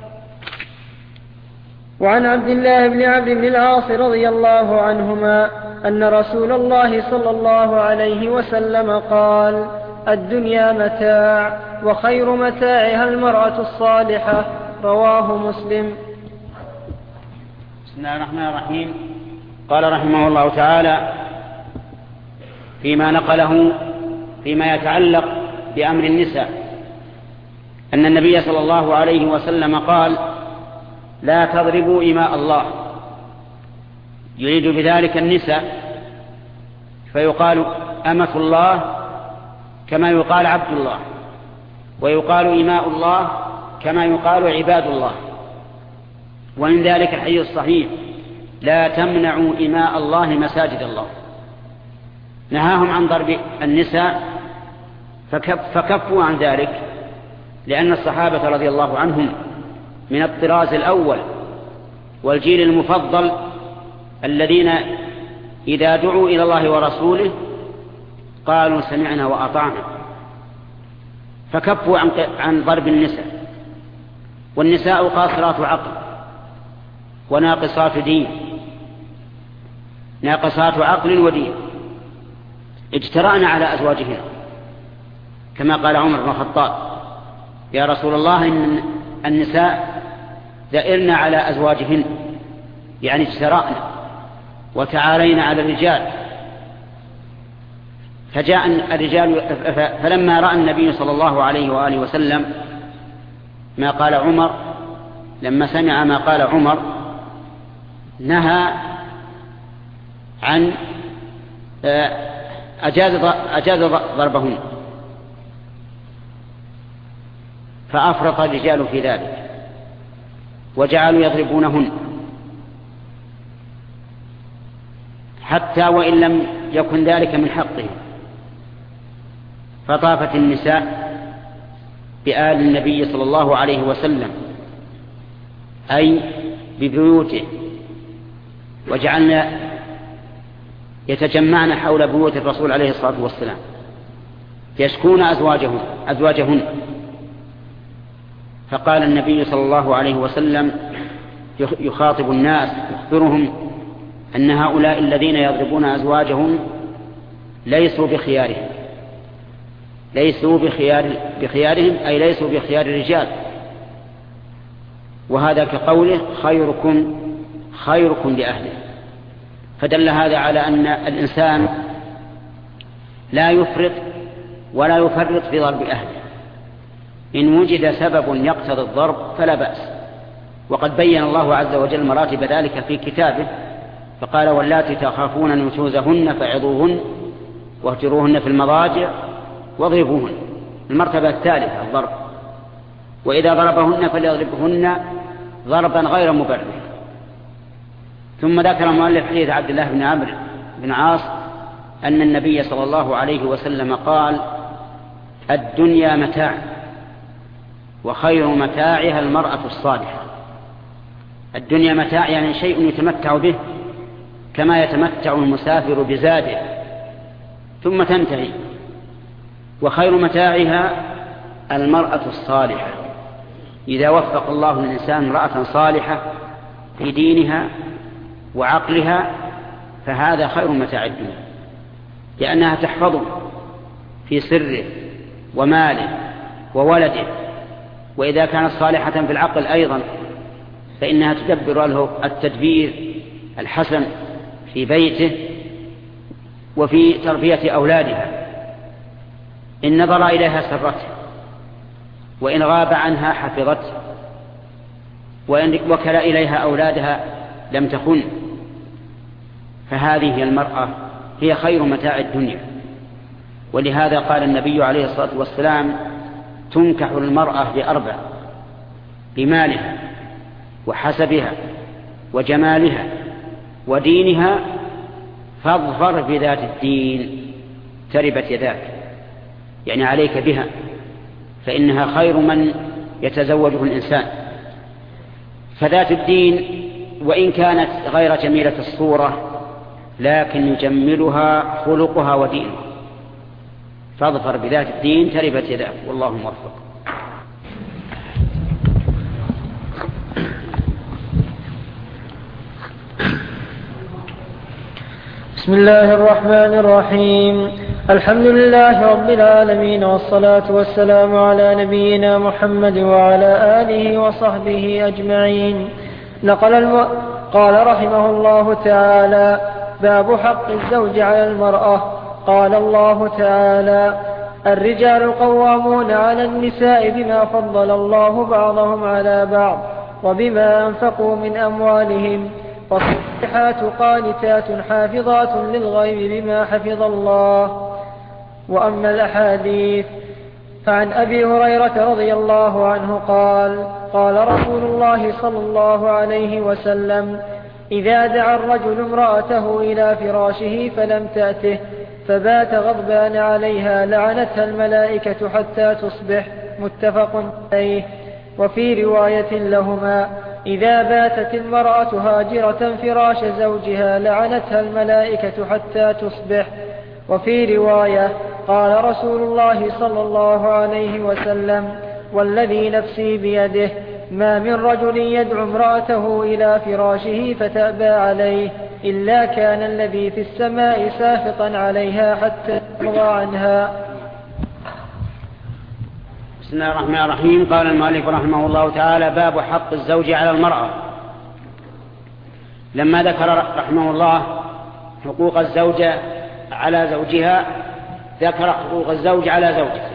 وعن عبد الله بن عمرو بن العاص رضي الله عنهما أن رسول الله صلى الله عليه وسلم قال: الدنيا متاع، وخير متاعها المرأة الصالحة. رواه مسلم. بسم الله الرحمن الرحيم. قال رحمه الله تعالى فيما نقله فيما يتعلق بأمر النساء أن النبي صلى الله عليه وسلم قال: لا تضربوا إماء الله، يريد بذلك النساء، فيقال أمة الله كما يقال عبد الله، ويقال إماء الله كما يقال عباد الله. ومن ذلك الحديث الصحيح: لا تمنعوا إماء الله مساجد الله. نهاهم عن ضرب النساء فكف فكفوا عن ذلك، لأن الصحابة رضي الله عنهم من الطراز الأول والجيل المفضل الذين إذا دعوا إلى الله ورسوله قالوا سمعنا وأطعنا، فكفوا عن عن ضرب النساء. والنساء قاصرات عقل وناقصات دين، ناقصات عقل ودين، اجترأن على أزواجهن، كما قال عمر بن الخطاب: يا رسول الله إن النساء ذئرن على أزواجهن، يعني اجترأن وتعالين على الرجال. فجاء الرجال، فلما رأى النبي صلى الله عليه وآله وسلم ما قال عمر، لما سمع ما قال عمر نهى عن أجاز أجاز ضربهن، فأفرط الرجال في ذلك وجعلوا يضربونهن، حتى وإن لم يكن ذلك من حقهم. فطافت النساء بآل النبي صلى الله عليه وسلم، أي ببيوته، وجعلنا يتجمعن حول بيوت الرسول عليه الصلاة والسلام يشكون أزواجهن أزواجهن فقال النبي صلى الله عليه وسلم يخاطب الناس يخبرهم أن هؤلاء الذين يضربون أزواجهم ليسوا بخيارهم، ليسوا بخيار بخيارهم أي ليسوا بخيار الرجال، وهذا كقوله خيركم خيركم لأهله. فدل هذا على أن الإنسان لا يفرط ولا يفرط في ضرب أهله، إن وجد سبب يقتضي الضرب فلا بأس. وقد بين الله عز وجل مراتب ذلك في كتابه فقال واللاتي تخافون نشوزهن فعظوهن واهجروهن في المضاجع واضربوهن. المرتبة الثالثة الضرب، وإذا ضربهن فليضربهن ضربا غير مبرح. ثم ذكر مؤلف حديث عبد الله بن عمرو بن عاص أن النبي صلى الله عليه وسلم قال الدنيا متاع وخير متاعها المرأة الصالحة. الدنيا متاع يعني شيء يتمتع به كما يتمتع المسافر بزاده ثم تنتهي، وخير متاعها المرأة الصالحة. إذا وفق الله الإنسان امرأة صالحة في دينها وعقلها فهذا خير متاع الدنيا، لأنها تحفظه في سره وماله وولده. وإذا كانت صالحة في العقل أيضا فإنها تدبر له التدبير الحسن في بيته وفي تربية أولادها. إن نظر إليها سرته، وإن غاب عنها حفظته، وإن وكل إليها أولادها لم تخن. فهذه المرأة هي خير متاع الدنيا. ولهذا قال النبي عليه الصلاة والسلام تنكح المرأة بأربع: بمالها وحسبها وجمالها ودينها، فاظفر بذات الدين تربت يداك، يعني عليك بها، فإنها خير من يتزوجه الإنسان. فذات الدين وإن كانت غير جميلة الصورة لكن يجملها خلقها ودينها. فاظفر بذات الدين تربت يداك، والله موفق. بسم الله الرحمن الرحيم. الحمد لله رب العالمين، والصلاة والسلام على نبينا محمد وعلى آله وصحبه أجمعين. نقل الم... قال رحمه الله تعالى: باب حق الزوج على المرأة. قال الله تعالى: الرجال قوامون على النساء بما فضل الله بعضهم على بعض وبما أنفقوا من أموالهم، والصالحات قانتات حافظات للغيب بما حفظ الله. وأما الأحاديث فعن أبي هريرة رضي الله عنه قال: قال رسول الله صلى الله عليه وسلم: إذا دعا الرجل امرأته إلى فراشه فلم تأته فبات غضبان عليها لعنتها الملائكة حتى تصبح. متفق عليه. وفي رواية لهما: إذا باتت المرأة هاجرة فراش زوجها لعنتها الملائكة حتى تصبح. وفي رواية: قال رسول الله صلى الله عليه وسلم: والذي نفسي بيده ما من رجل يدعو امرأته إلى فراشه فتأبى عليه إلا كان الذي في السماء ساخطا عليها حتى يرضى عنها. بسم الله الرحمن الرحيم. قال المؤلف رحمه الله تعالى: باب حق الزوج على المرأة. لما ذكر رحمه الله حقوق الزوجة على زوجها ذكر حقوق الزوج على زوجته،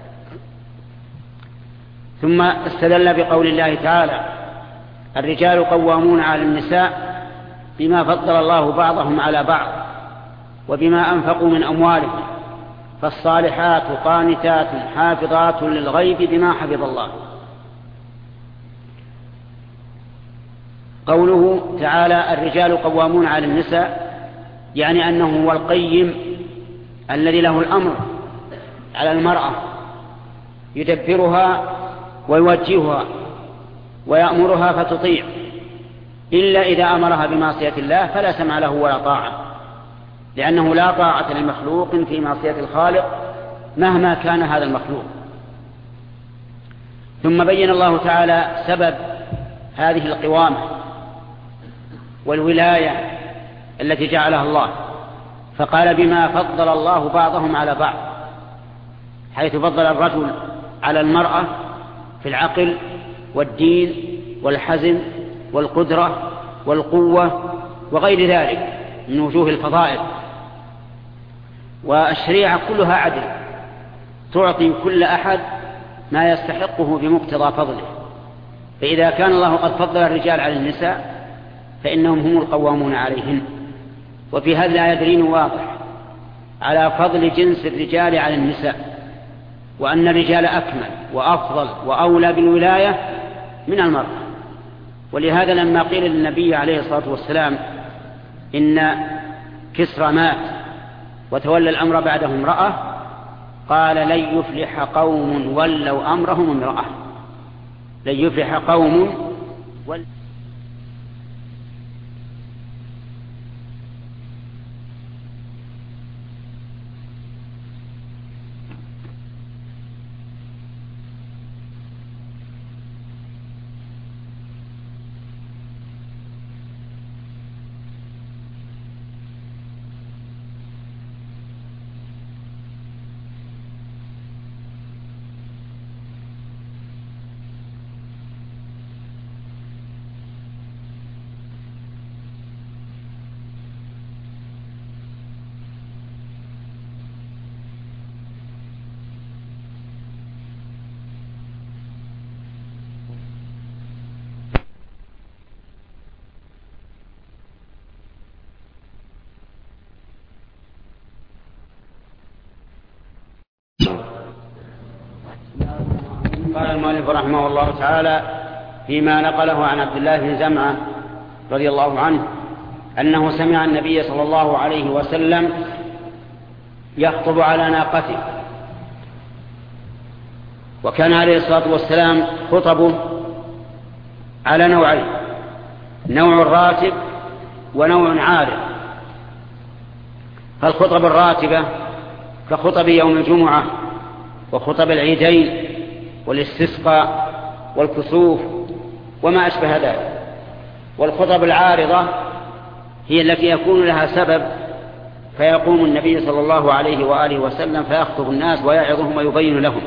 ثم استدل بقول الله تعالى: الرجال قوامون على النساء بما فضل الله بعضهم على بعض وبما أنفقوا من أموالهم، فالصالحات قانتات حافظات للغيب بما حفظ الله. قوله تعالى: الرجال قوامون على النساء، يعني أنه هو القيم الذي له الأمر على المرأة، يدبرها ويوجهها ويأمرها فتطيع، إلا إذا أمرها بمعصية الله فلا سمع له ولا طاعة، لأنه لا طاعة لمخلوق في معصية الخالق مهما كان هذا المخلوق. ثم بين الله تعالى سبب هذه القوامة والولاية التي جعلها الله، فقال: بما فضل الله بعضهم على بعض، حيث فضل الرجل على المرأة في العقل والدين والحزم والقدرة والقوة وغير ذلك من وجوه الفضائل. والشريعة كلها عدل، تعطي كل أحد ما يستحقه بمقتضى فضله. فإذا كان الله قد فضل الرجال على النساء فإنهم هم القوامون عليهن. وفي هذا الآية دليل واضح على فضل جنس الرجال على النساء، وأن الرجال أكمل وأفضل وأولى بالولاية من المرأة. ولهذا لما قيل للنبي عليه الصلاة والسلام إن كسرى مات وتولى الأمر بعده امرأة، قال لن يفلح قوم ولوا أمرهم امرأة. لن يفلح قوم ولوا قال المؤلف رحمه الله تعالى فيما نقله عن عبد الله بن زمعة رضي الله عنه أنه سمع النبي صلى الله عليه وسلم يخطب على ناقته. وكان عليه الصلاة والسلام خطبه على نوعين: نوع راتب ونوع عارض. فالخطب الراتبة كخطب يوم الجمعة وخطب العيدين والاستسقاء والكسوف وما أشبه ذلك. والخطب العارضة هي التي يكون لها سبب، فيقوم النبي صلى الله عليه وآله وسلم فيخطب الناس ويعظهم ويبين لهم.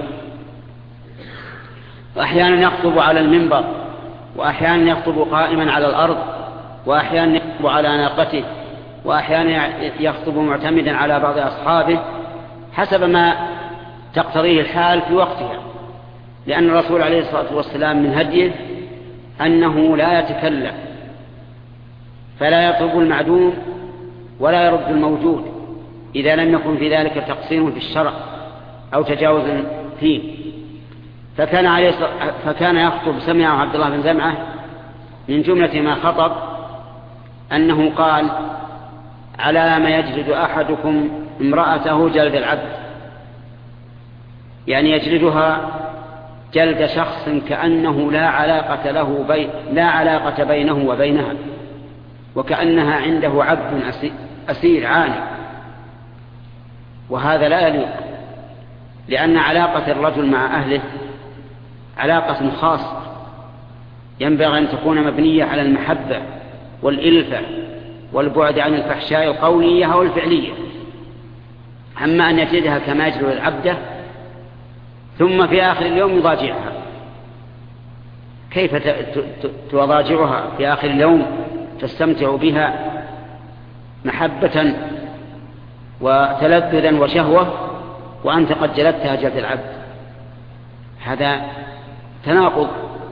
وأحيانا يخطب على المنبر، وأحيانا يخطب قائما على الأرض، وأحيانا يخطب على ناقته، وأحيانا يخطب معتمدا على بعض أصحابه حسب ما تقتضيه الحال في وقتها. لأن الرسول عليه الصلاة والسلام من هديه أنه لا يتكلم، فلا يطلب المعدوم ولا يرد الموجود إذا لم يكن في ذلك تقصير في الشرع أو تجاوز فيه. فكان, عليه فكان يخطب. سمعه عبد الله بن زمعة من جملة ما خطب أنه قال: على ما يجلد أحدكم امرأته جلد العبد، يعني يجلدها جلد شخص كأنه لا علاقة له بي... لا علاقة بينه وبينها، وكأنها عنده عبد أسير عاني. وهذا لا يليق، لأن علاقة الرجل مع أهله علاقة خاصة ينبغي أن تكون مبنية على المحبة والإلفة والبعد عن الفحشاء القولية أو الفعلية. أما أن يجلدها كما يجلد العبدة ثم في آخر اليوم يضاجعها، كيف تضاجعها في آخر اليوم تستمتع بها محبة وتلذذا وشهوة وأنت قد جلدتها جلد العبد؟ هذا تناقض.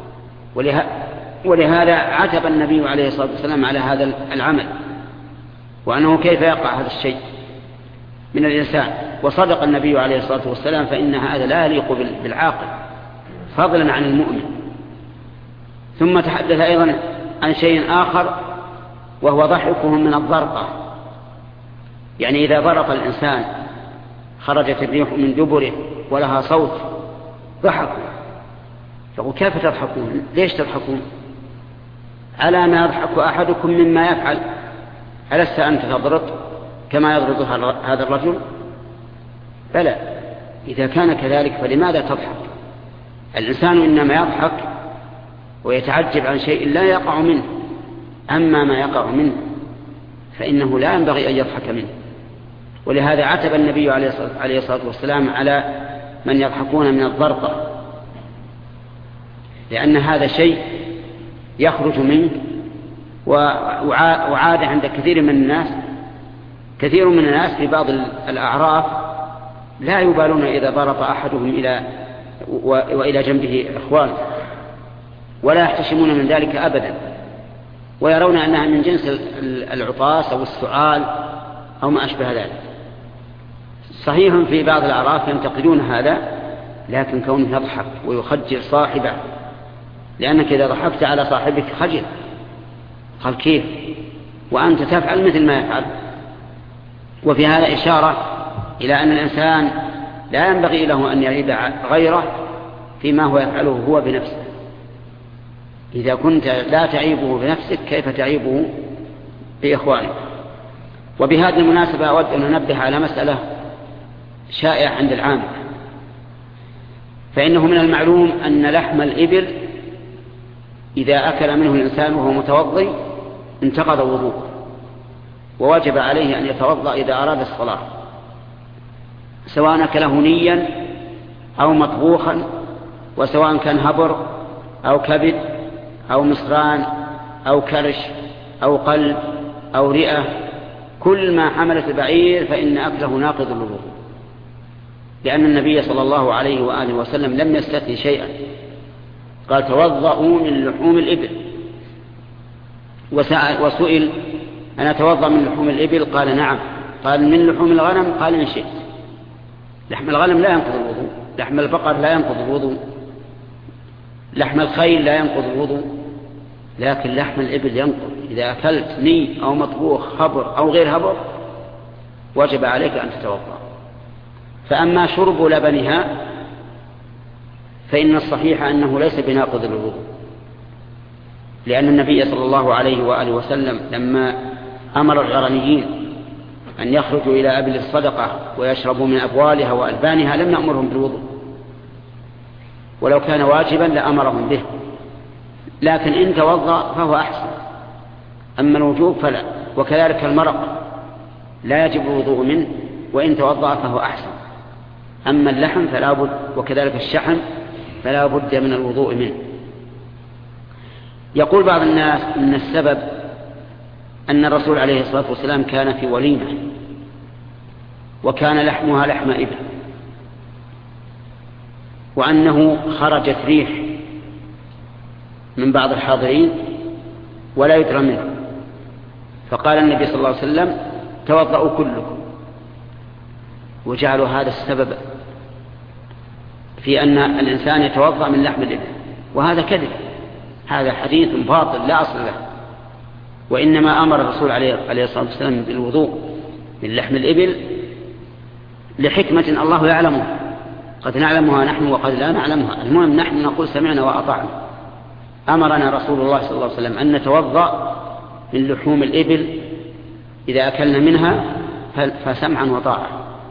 ولهذا عتب النبي عليه الصلاة والسلام على هذا العمل، وأنه كيف يقع هذا الشيء من الإنسان. وصدق النبي عليه الصلاة والسلام، فإن هذا لا يليق بالعاقل فضلا عن المؤمن. ثم تحدث أيضا عن شيء آخر، وهو ضحكهم من الضرقة. يعني إذا ضرق الإنسان خرجت الريح من دبره ولها صوت ضحكوا. فقل: كيف تضحكون؟ ليش تضحكون؟ على ما يضحك أحدكم مما يفعل، ألست أنت تضرط كما يضرط هذا الرجل؟ بلى، إذا كان كذلك فلماذا تضحك؟ الإنسان إنما يضحك ويتعجب عن شيء لا يقع منه، أما ما يقع منه فإنه لا ينبغي أن يضحك منه. ولهذا عتب النبي عليه الصلاة والسلام على من يضحكون من الضرطة، لأن هذا شيء يخرج منك. وعاد عند كثير من الناس كثير من الناس في بعض الأعراف لا يبالون إذا ضرب أحدهم إلى وإلى جنبه إخوان، ولا يحتشمون من ذلك أبدا، ويرون أنها من جنس العطاس أو السؤال أو ما أشبه ذلك. صحيح في بعض الأعراف ينتقدون هذا، لكن كونه يضحك ويخجل صاحبه، لأنك إذا ضحكت على صاحبك خجل، قال كيف وأنت تفعل مثل ما يفعل. وفي هذا إشارة إلى أن الإنسان لا ينبغي له أن يعيب غيره فيما هو يفعله هو بنفسه. إذا كنت لا تعيبه بنفسك كيف تعيبه بإخوانك؟ وبهذه المناسبة أود أن ننبه على مسألة شائعة عند العام، فإنه من المعلوم أن لحم الإبل إذا أكل منه الإنسان وهو متوضئ انتقض وضوءه، ووجب عليه أن يتوضأ إذا أراد الصلاة، سواء أكله نيا أو مطبوخا، وسواء كان هبر أو كبد أو مصران أو كرش أو قلب أو رئة، كل ما حملت البعير فإن أكله ناقض الوضوء، لأن النبي صلى الله عليه وآله وسلم لم يستثني شيئا، قال توضؤوا من لحوم الإبل. وسئل أنا أتوضأ من لحوم الإبل؟ قال نعم. قال من لحوم الغنم؟ قال إن شئت. لحم الغنم لا ينقض الوضوء، لحم البقر لا ينقض الوضوء، لحم الخيل لا ينقض الوضوء، لكن لحم الإبل ينقض. إذا أكلت ني أو مطبوخ هبر أو غير هبر وجب عليك أن تتوضأ. فأما شرب لبنها فإن الصحيح أنه ليس بناقض الوضوء، لأن النبي صلى الله عليه وآله وسلم لما أمر الغرنيين أن يخرجوا إلى أبل الصدقة ويشربوا من أبوالها وألبانها لم يأمرهم بالوضوء، ولو كان واجبا لأمرهم به، لكن إن توضأ فهو أحسن. أما الوجوب فلا. وكذلك المرق لا يجب الوضوء منه، وإن توضأ فهو أحسن. أما اللحم فلا بد، وكذلك الشحم فلا بد من الوضوء منه. يقول بعض الناس إن السبب أن الرسول عليه الصلاة والسلام كان في وليمة وكان لحمها لحم إبل، وأنه خرجت ريح من بعض الحاضرين ولا يدرى منه، فقال النبي صلى الله عليه وسلم توضأوا كلكم، وجعلوا هذا السبب في أن الإنسان يتوضأ من لحم الإبل، وهذا كذب، هذا حديث باطل لا أصل له. وإنما أمر الرسول عليه الصلاة والسلام بالوضوء من لحم الإبل لحكمة الله يعلمها، قد نعلمها نحن وقد لا نعلمها، المهم نحن نقول سمعنا وأطعنا. أمرنا رسول الله صلى الله عليه وسلم أن نتوضأ من لحوم الإبل إذا أكلنا منها فسمعا وطاعة.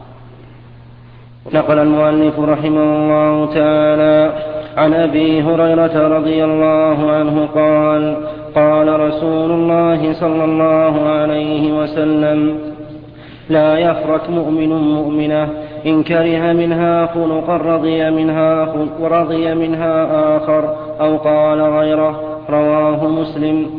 نقل المؤلف رحمه الله تعالى عن أبي هريرة رضي الله عنه قال قال رسول الله صلى الله عليه وسلم لا يفرك مؤمن مؤمنة إن كره منها خلقا رضي منها ورضي منها آخر أو قال غيره، رواه مسلم.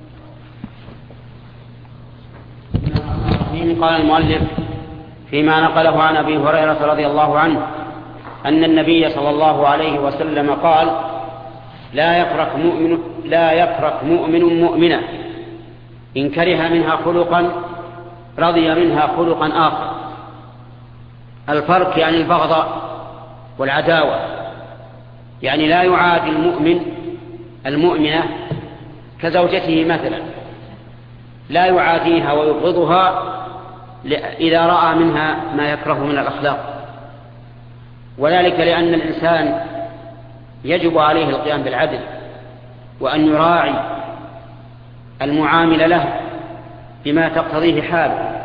قال المؤلف فيما نقله عن أبي هريرة رضي الله عنه أن النبي صلى الله عليه وسلم قال لا يفرق مؤمن, لا يفرق مؤمن مؤمنة إن كره منها خلقا رضي منها خلقا آخر. الفرق يعني البغضاء والعداوة، يعني لا يعادي المؤمن المؤمنة كزوجته مثلا، لا يعاديها ويبغضها إذا رأى منها ما يكره من الأخلاق، وذلك لأن الإنسان يجب عليه القيام بالعدل وأن يراعي المعامل له بما تقتضيه حاله.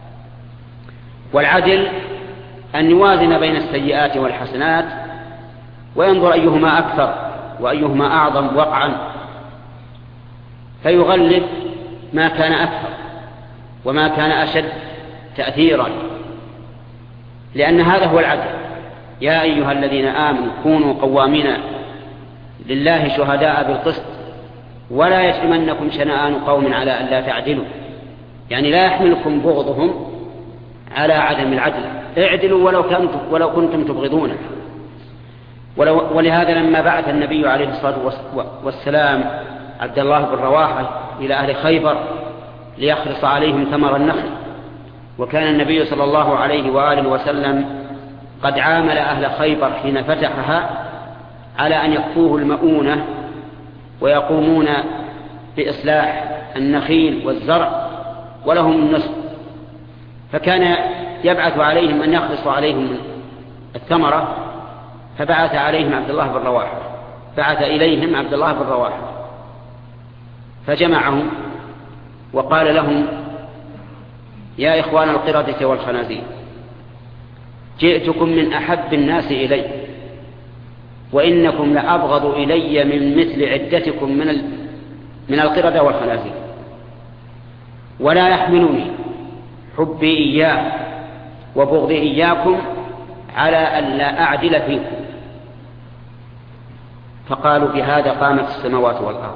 والعدل أن يوازن بين السيئات والحسنات وينظر أيهما أكثر وأيهما أعظم وقعا، فيغلب ما كان أكثر وما كان أشد تأثيرا، لأن هذا هو العدل. يا أيها الذين آمنوا كونوا قوامين لله شهداء بالقسط ولا يجرمنكم شنآن قوم على أن لا تعدلوا، يعني لا يحملكم بغضهم على عدم العدل، اعدلوا ولو, كنتم ولو كنتم تبغضونه. ولهذا لما بعث النبي عليه الصلاة والسلام عبد الله بن رواحة إلى أهل خيبر ليخلص عليهم ثمر النخل، وكان النبي صلى الله عليه وآله وسلم قد عامل أهل خيبر حين فتحها على أن يكفوه المؤونة ويقومون بإصلاح النخيل والزرع ولهم النصف، فكان يبعث عليهم أن يخلصوا عليهم الثمرة، فبعث عليهم عبد الله بن رواحة بعث إليهم عبد الله بن رواحة فجمعهم وقال لهم: يا إخوان القردة والخنازير، جئتكم من أحب الناس إلي، وإنكم لأبغض إلي من مثل عدتكم من من القردة والخنازير، ولا يحملني حبي إياه وبغضي إياكم على أن لا أعدل فيكم. فقالوا: بهذا قامت السماوات والأرض.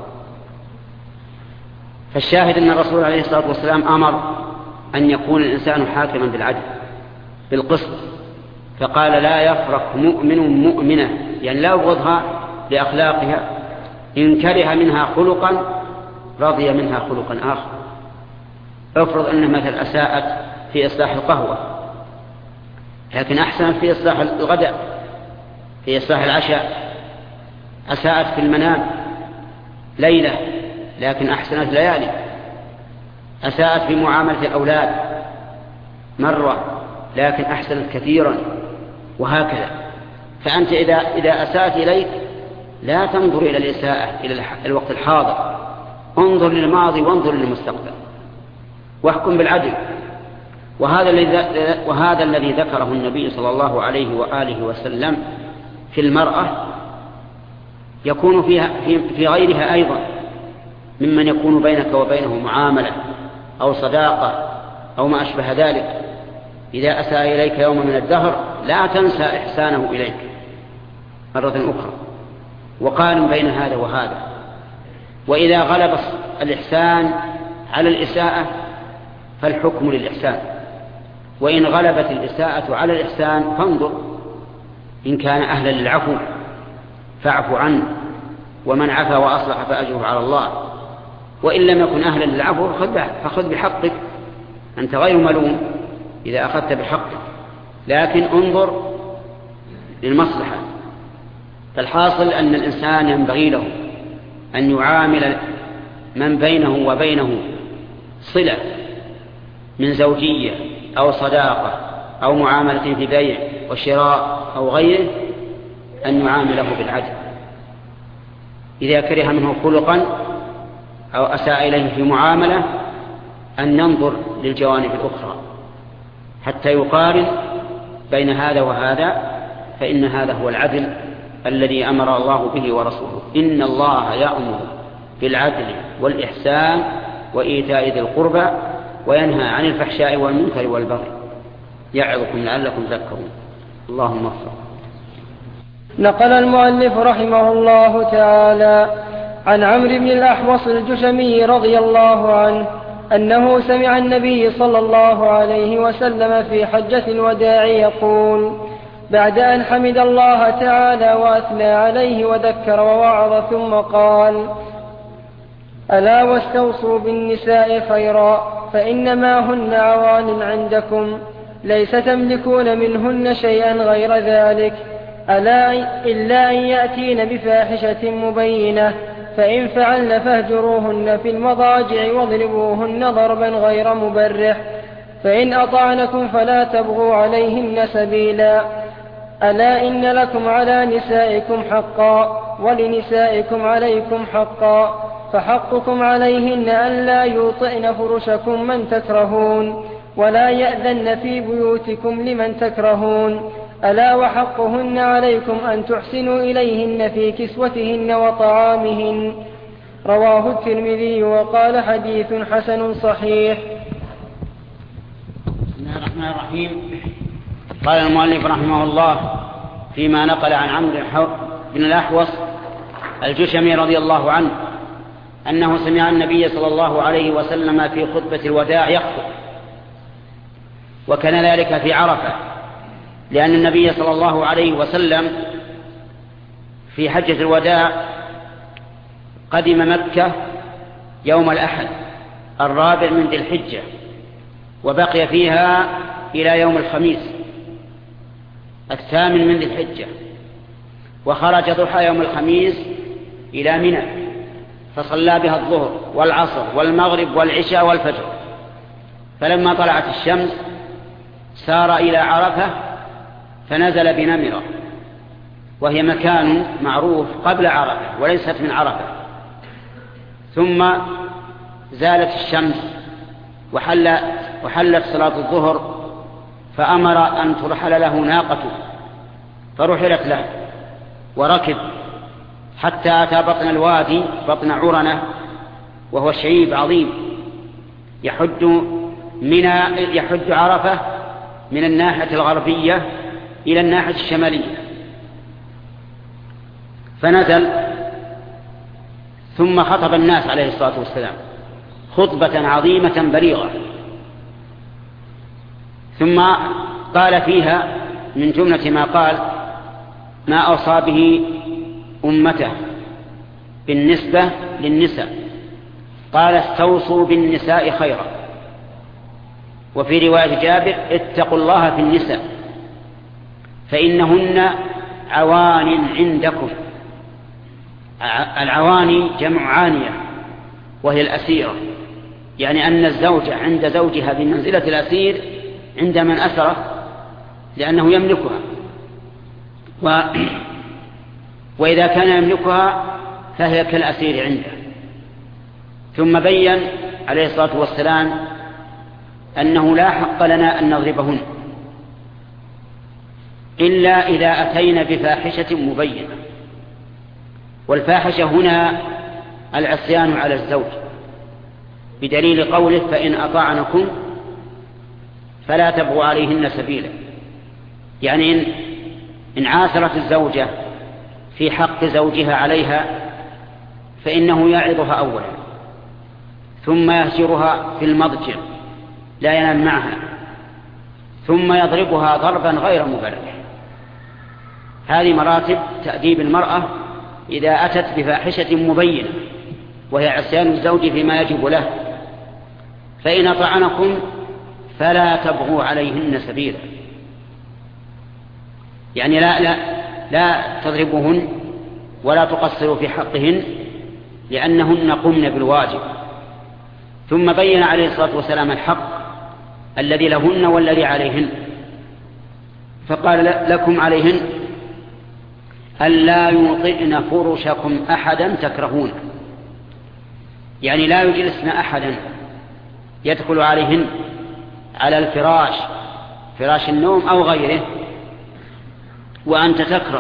فالشاهد أن الرسول عليه الصلاة والسلام أمر أن يكون الإنسان حاكما بالعدل بالقسط، فقال: لا يفرق مؤمن مؤمنة، يعني لا يبغضها لأخلاقها، إن كره منها خلقا رضي منها خلقا آخر. افرض أن مثل أساءت في إصلاح القهوة لكن أحسنت في إصلاح الغداء، في إصلاح العشاء، أساءت في المنام ليلة لكن أحسنت ليالي، أساءت في معاملة الأولاد مرة لكن أحسنت كثيرا، وهكذا. فأنت إذا, إذا أساءت إليك لا تنظر إلى الإساءة إلى الوقت الحاضر، انظر للماضي وانظر للمستقبل واحكم بالعدل. وهذا الذي وهذا الذي ذكره النبي صلى الله عليه وآله وسلم في المرأة يكون فيها في غيرها أيضا، ممن يكون بينك وبينه معاملة أو صداقة أو ما أشبه ذلك. إذا أساء إليك يوم من الدهر لا تنسى إحسانه إليك مرة أخرى، وقارن بين هذا وهذا. وإذا غلب الإحسان على الإساءة فالحكم للإحسان، وإن غلبت الإساءة على الإحسان فانظر، إن كان أهلا للعفو فاعف عنه، ومن عفا وأصلح فأجره على الله، وإن لم يكن أهلا للعفو فخذ بحقك، أنت غير ملوم إذا أخذت بحقك، لكن انظر للمصلحة. فالحاصل أن الإنسان ينبغي له أن يعامل من بينه وبينه صلة من زوجية أو صداقة أو معاملة في بيع وشراء أو غيره، أن يعامله بالعدل. إذا كره منه خلقا أو أساء إليه في معاملة أن ننظر للجوانب الأخرى حتى يقارن بين هذا وهذا، فإن هذا هو العدل الذي أمر الله به ورسوله. إن الله يأمر بالعدل والإحسان وإيتاء ذي القربى وينهى عن الفحشاء والمنكر والبغي يعظكم لعلكم تذكرون. اللهم اغفر. نقل المؤلف رحمه الله تعالى عن عمرو بن الأحوص الجشمي رضي الله عنه أنه سمع النبي صلى الله عليه وسلم في حجة الوداع يقول بعد أن حمد الله تعالى وأثنى عليه وذكر ووعظ ثم قال: ألا واستوصوا بالنساء خيرا فإنما هن عوان عندكم ليس تملكون منهن شيئا غير ذلك، ألا إلا أن يأتين بفاحشة مبينة، فإن فعلن فاهجروهن في المضاجع واضربوهن ضربا غير مبرح، فإن أطعنكم فلا تبغوا عليهن سبيلا، ألا إن لكم على نسائكم حقا ولنسائكم عليكم حقا، فحقكم عليهن ألا يوطئن فرشكم من تكرهون ولا يأذن في بيوتكم لمن تكرهون، ألا وحقهن عليكم أن تحسنوا إليهن في كسوتهن وطعامهن. رواه الترمذي وقال حديث حسن صحيح. بسم الله الرحمن الرحيم. قال المؤلف رحمه الله فيما نقل عن عمرو بن الأحوص الجشمي رضي الله عنه أنه سمع النبي صلى الله عليه وسلم في خطبة الوداع يخطب، وكان ذلك في عرفة، لأن النبي صلى الله عليه وسلم في حجة الوداع قدم مكة يوم الأحد الرابع من ذي الحجة، وبقي فيها إلى يوم الخميس الثامن من ذي الحجة، وخرج ضحى يوم الخميس إلى منى فصلى بها الظهر والعصر والمغرب والعشاء والفجر، فلما طلعت الشمس سار إلى عرفة فنزل بنمرة، وهي مكان معروف قبل عرفة وليست من عرفة، ثم زالت الشمس وحل وحلت صلاة الظهر، فأمر أن ترحل له ناقته، فرحلت له وركب حتى أتى بطن الوادي بطن عرنة، وهو شعيب عظيم يحد من يحد عرفة من الناحية الغربية إلى الناحية الشمالية، فنزل ثم خطب الناس عليه الصلاة والسلام خطبة عظيمة بليغة، ثم قال فيها من جملة ما قال ما أوصى به أمته بالنسبة للنساء، قال استوصوا بالنساء خيرا، وفي رواية جابر اتقوا الله في النساء فإنهن عوان عندكم. العواني جمع عانية وهي الأسيرة، يعني أن الزوجة عند زوجها بمنزلة الأسير عند من أسره لأنه يملكها، و... وإذا كان يملكها فهي كالأسير عنده. ثم بين عليه الصلاة والسلام أنه لا حق لنا أن نضربهن إلا إذا أتينا بفاحشة مبينة، والفاحشة هنا العصيان على الزوج، بدليل قوله فإن أطعنكم فلا تبغوا عليهن سبيلا، يعني إن, إن عاثرت الزوجة في حق زوجها عليها فإنه يعظها أولا ثم يهجرها في المضجع لا ينام معها ثم يضربها ضربا غير مبرح. هذه مراتب تأديب المرأة إذا أتت بفاحشة مبينة وهي عصيان الزوج فيما يجب له. فإن أطعنكم فلا تبغوا عليهن سبيلا، يعني لا, لا, لا تضربوهن ولا تقصروا في حقهن لأنهن قمن بالواجب. ثم بين عليه الصلاة والسلام الحق الذي لهن والذي عليهن، فقال لكم عليهن ألا يوطئن فرشكم أحدا تكرهون، يعني لا يجلسن أحدا يدخل عليهن على الفراش فراش النوم أو غيره وأنت تكره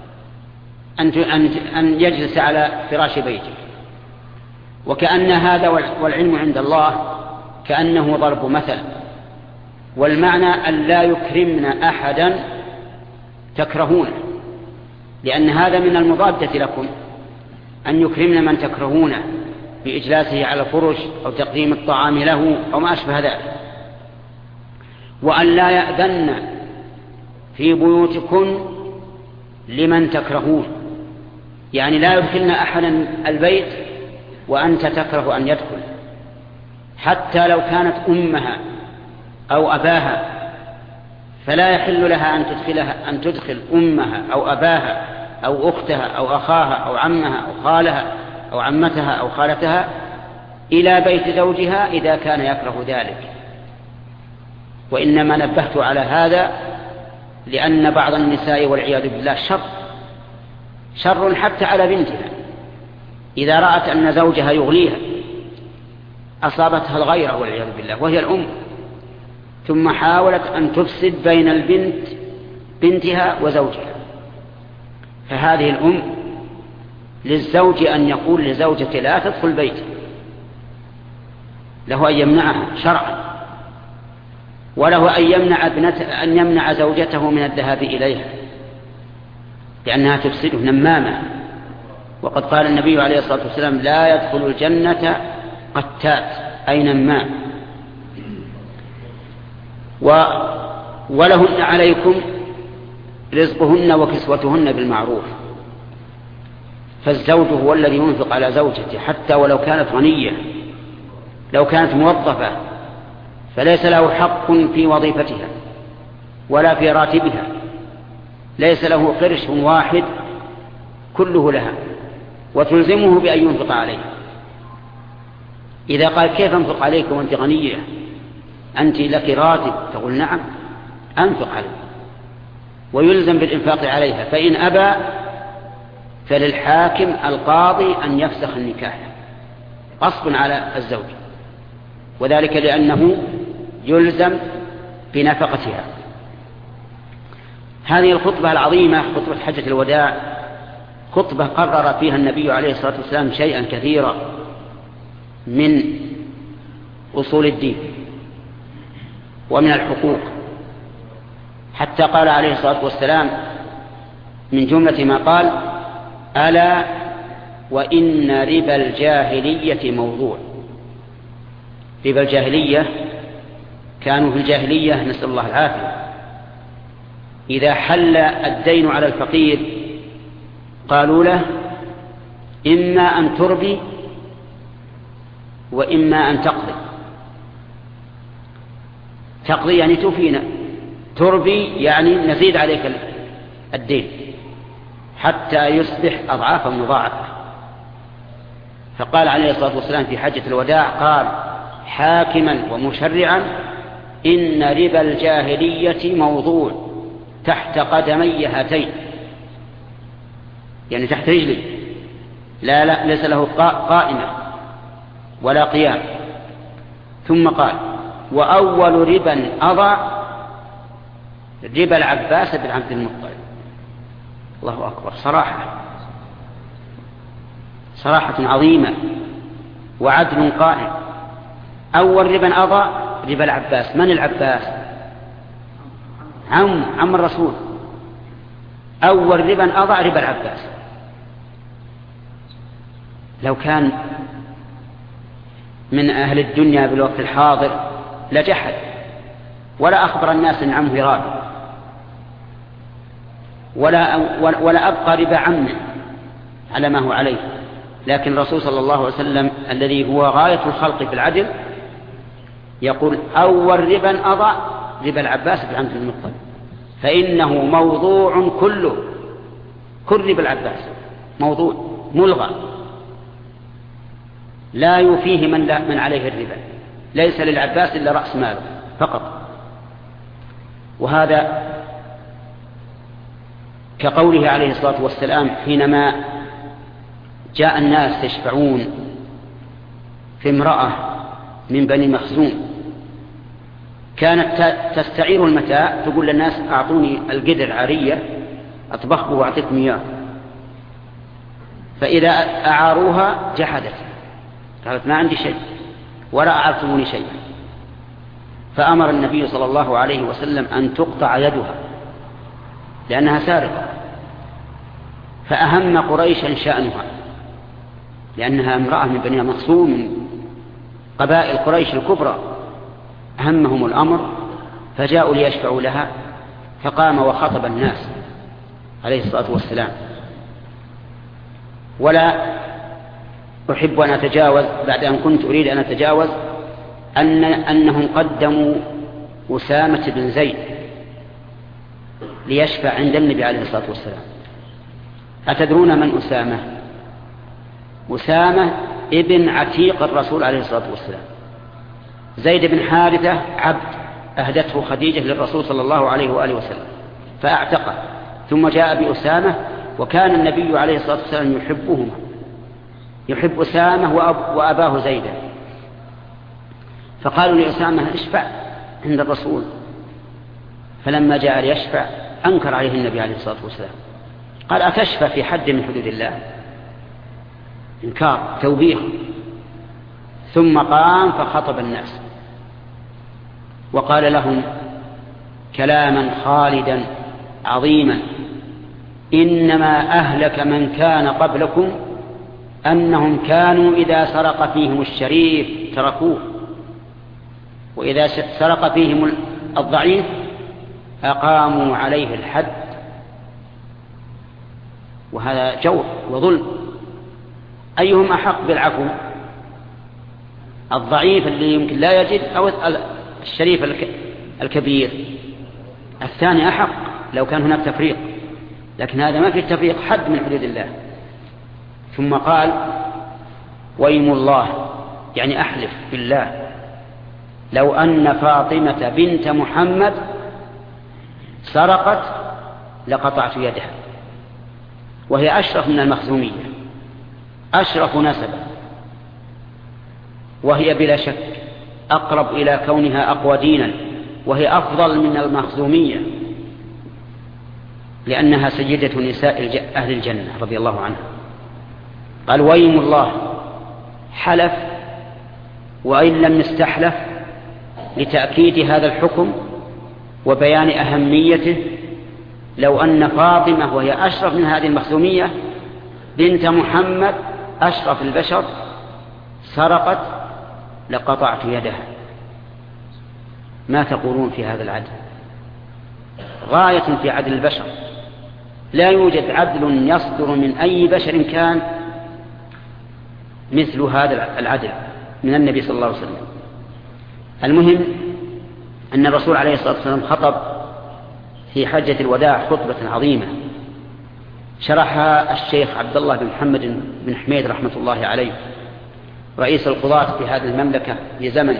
أن يجلس على فراش بيتك. وكأن هذا والعلم عند الله كأنه ضرب مثل، والمعنى أن لا يكرمن أحدا تكرهونه، لأن هذا من المضادة لكم أن يكرمن من تكرهونه بإجلاسه على الفرش أو تقديم الطعام له أو ما أشبه ذلك. وأن لا يأذن في بيوتكم لمن تكرهون، يعني لا يدخلن أحدا البيت وأنت تكره أن يدخل، حتى لو كانت أمها أو أباها فلا يحل لها أن تدخلها أن تدخل أمها أو أباها أو أختها أو أخاها أو عمها أو خالها أو عمتها أو خالتها إلى بيت زوجها إذا كان يكره ذلك. وإنما نبهت على هذا لأن بعض النساء والعياذ بالله شر شر حتى على بنتها، إذا رأت أن زوجها يغليها أصابتها الغيرة والعياذ بالله وهي الأم، ثم حاولت أن تفسد بين البنت بنتها وزوجها. فهذه الأم للزوج أن يقول لزوجته لا تدخل بيتي، له أن يمنعها شرعا، وله أن يمنع ابنته أن يمنع زوجته من الذهاب إليها لأنها تفسده نمامة. وقد قال النبي عليه الصلاة والسلام لا يدخل الجنة قتات أينما. و ولهن عليكم رزقهن وكسوتهن بالمعروف. فالزوج هو الذي ينفق على زوجته حتى ولو كانت غنية، لو كانت موظفة فليس له حق في وظيفتها ولا في راتبها، ليس له قرش واحد كله لها، وتلزمه بأن ينفق عليها. إذا قال كيف أنفق عليك وأنت غنية، أنت لك راتب، تقول نعم أنفق عليك، ويلزم بالإنفاق عليها. فإن أبى فللحاكم القاضي أن يفسخ النكاح غصبا على الزوج، وذلك لأنه يلزم بنفقتها. هذه الخطبة العظيمة خطبة حجة الوداع خطبة قرر فيها النبي عليه الصلاة والسلام شيئا كثيرا من أصول الدين ومن الحقوق، حتى قال عليه الصلاة والسلام من جملة ما قال: ألا وإن ربا الجاهلية موضوع. ربا الجاهلية كانوا في الجاهلية نسأل الله العافية إذا حل الدين على الفقير قالوا له إما أن تربي وإما أن تقضي. تقضي يعني توفينا، تربي يعني نزيد عليك الدين حتى يصبح أضعافا مضاعفة. فقال عليه الصلاة والسلام في حجة الوداع قال حاكما ومشرعا: إن ربا الجاهلية موضوع تحت قدمي هاتين، يعني تحت رجلي، لا لا ليس له قائمة ولا قيام. ثم قال: وأول ربا أضع ربا العباس بن عبد المطلب. الله أكبر، صراحة صراحة عظيمة وعدل قائم. أول ربا أضع ربا العباس. من العباس؟ عم عم الرسول. أول ربا أضع ربا العباس. لو كان من أهل الدنيا بالوقت الحاضر لجحد ولا أخبر الناس أن عمه رابع، ولا, ولا أبقى ربا عمه على ما هو عليه. لكن الرسول صلى الله عليه وسلم الذي هو غاية الخلق في العدل يقول: أول ربا أضع ربا العباس بن عبد المطلب، فإنه موضوع كله، كل ربا العباس موضوع ملغى لا يفيه من, لا من عليه الربا، ليس للعباس إلا رأس ماله فقط. وهذا كقوله عليه الصلاة والسلام حينما جاء الناس يشفعون في امرأة من بني مخزوم كانت تستعير المتاع، تقول للناس أعطوني القدر عارية أطبخه وأعطيكم إياه، فإذا أعاروها جحدت، قالت ما عندي شيء ولا أعرتموني شيء. فأمر النبي صلى الله عليه وسلم أن تقطع يدها لأنها سارقة. فأهم قريشا شأنها لأنها امرأة من بني مخزوم من قبائل قريش الكبرى، أهمهم الأمر فجاءوا ليشفعوا لها. فقام وخطب الناس عليه الصلاة والسلام. ولا أحب أن أتجاوز بعد أن كنت أريد أن أتجاوز أن أنهم قدموا أسامة بن زيد ليشفع عند النبي عليه الصلاة والسلام. أتدرون من أسامة؟ أسامة ابن عتيق الرسول عليه الصلاة والسلام. زيد بن حارثة عبد أهدته خديجة للرسول صلى الله عليه وآله وسلم فأعتقه، ثم جاء بأسامة، وكان النبي عليه الصلاة والسلام يحبهما، يحب أسامة وأباه زيدا. فقالوا لأسامة اشفع عند الرسول، فلما جاء ليشفع أنكر عليه النبي عليه الصلاة والسلام، قال أتشفى في حد من حدود الله؟ إنكار توبيخ. ثم قام فخطب الناس وقال لهم كلاما خالدا عظيما: إنما أهلك من كان قبلكم أنهم كانوا إذا سرق فيهم الشريف تركوه، وإذا سرق فيهم الضعيف أقاموا عليه الحد، وهذا جور وظلم. أيهم أحق بالعفو؟ الضعيف اللي يمكن لا يجد أو الشريف الكبير؟ الثاني أحق لو كان هناك تفريق، لكن هذا ما في تفريق، حد من حدود الله. ثم قال ويم الله، يعني أحلف بالله لو أن فاطمة بنت محمد سرقت لقطعت يدها، وهي أشرف من المخزومية، أشرف نسبا، وهي بلا شك أقرب إلى كونها أقوى دينا، وهي أفضل من المخزومية لأنها سيدة نساء أهل الجنة رضي الله عنها. قال ويم الله، حلف وإن لم يستحلف لتأكيد هذا الحكم وبيان أهميته، لو أن فاطمة وهي أشرف من هذه المخزومية بنت محمد أشرف البشر سرقت لقطعت يدها. ما تقولون في هذا العدل؟ غاية في عدل البشر، لا يوجد عدل يصدر من أي بشر كان مثل هذا العدل من النبي صلى الله عليه وسلم. المهم أن الرسول عليه الصلاة والسلام خطب في حجة الوداع خطبة عظيمة شرحها الشيخ عبد الله بن محمد بن حميد رحمة الله عليه رئيس القضاة في هذه المملكة في زمن،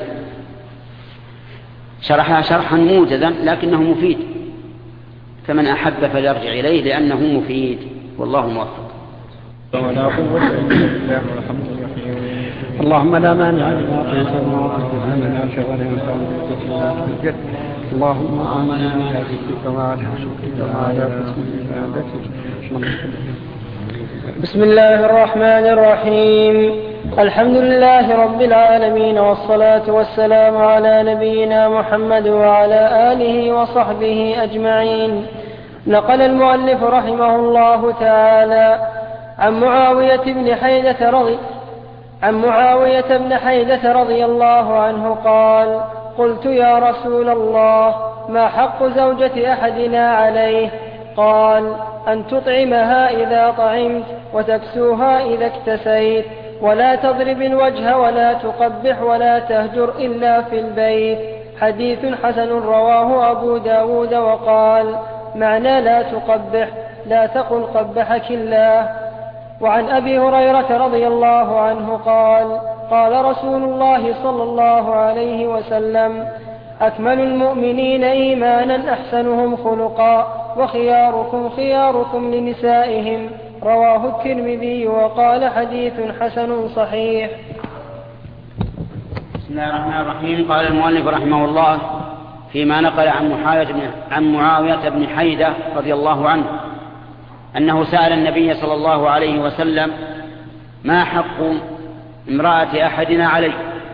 شرحها شرحا موجزا لكنه مفيد، فمن أحب فليرجع إليه لأنه مفيد، والله موفق. ولا قوة إلا بالله والحمد لله. اللهم لا مانع لما أعطيت وما أعطيت ولا شغل إنسان بالجد. اللهم آمنا بها ذكرك وعلى شكرك وعلى عبادتك. بسم الله الرحمن الرحيم. الحمد لله رب العالمين، والصلاة والسلام على نبينا محمد وعلى آله وصحبه أجمعين. نقل المؤلف رحمه الله تعالى عن معاوية بن حيدة رضي عن معاوية بن حيدة رضي الله عنه قال: قلت يا رسول الله ما حق زوجة أحدنا عليه؟ قال: أن تطعمها إذا طعمت وتكسوها إذا اكتسيت، ولا تضرب الوجه ولا تقبح ولا تهجر إلا في البيت. حديث حسن رواه أبو داود. وقال معنى لا تقبح لا تقل قبحك الله. وعن أبي هريرة رضي الله عنه قال: قال رسول الله صلى الله عليه وسلم: أكمل المؤمنين إيمانا أحسنهم خلقا، وخياركم خياركم لنسائهم. رواه الترمذي وقال حديث حسن صحيح. بسم الله الرحمن الرحيم. قال المؤلف رحمه الله فيما نقل عن معاوية عن معاوية بن حيدة رضي الله عنه أنه سأل النبي صلى الله عليه وسلم: ما حق امرأة أحدنا عليه؟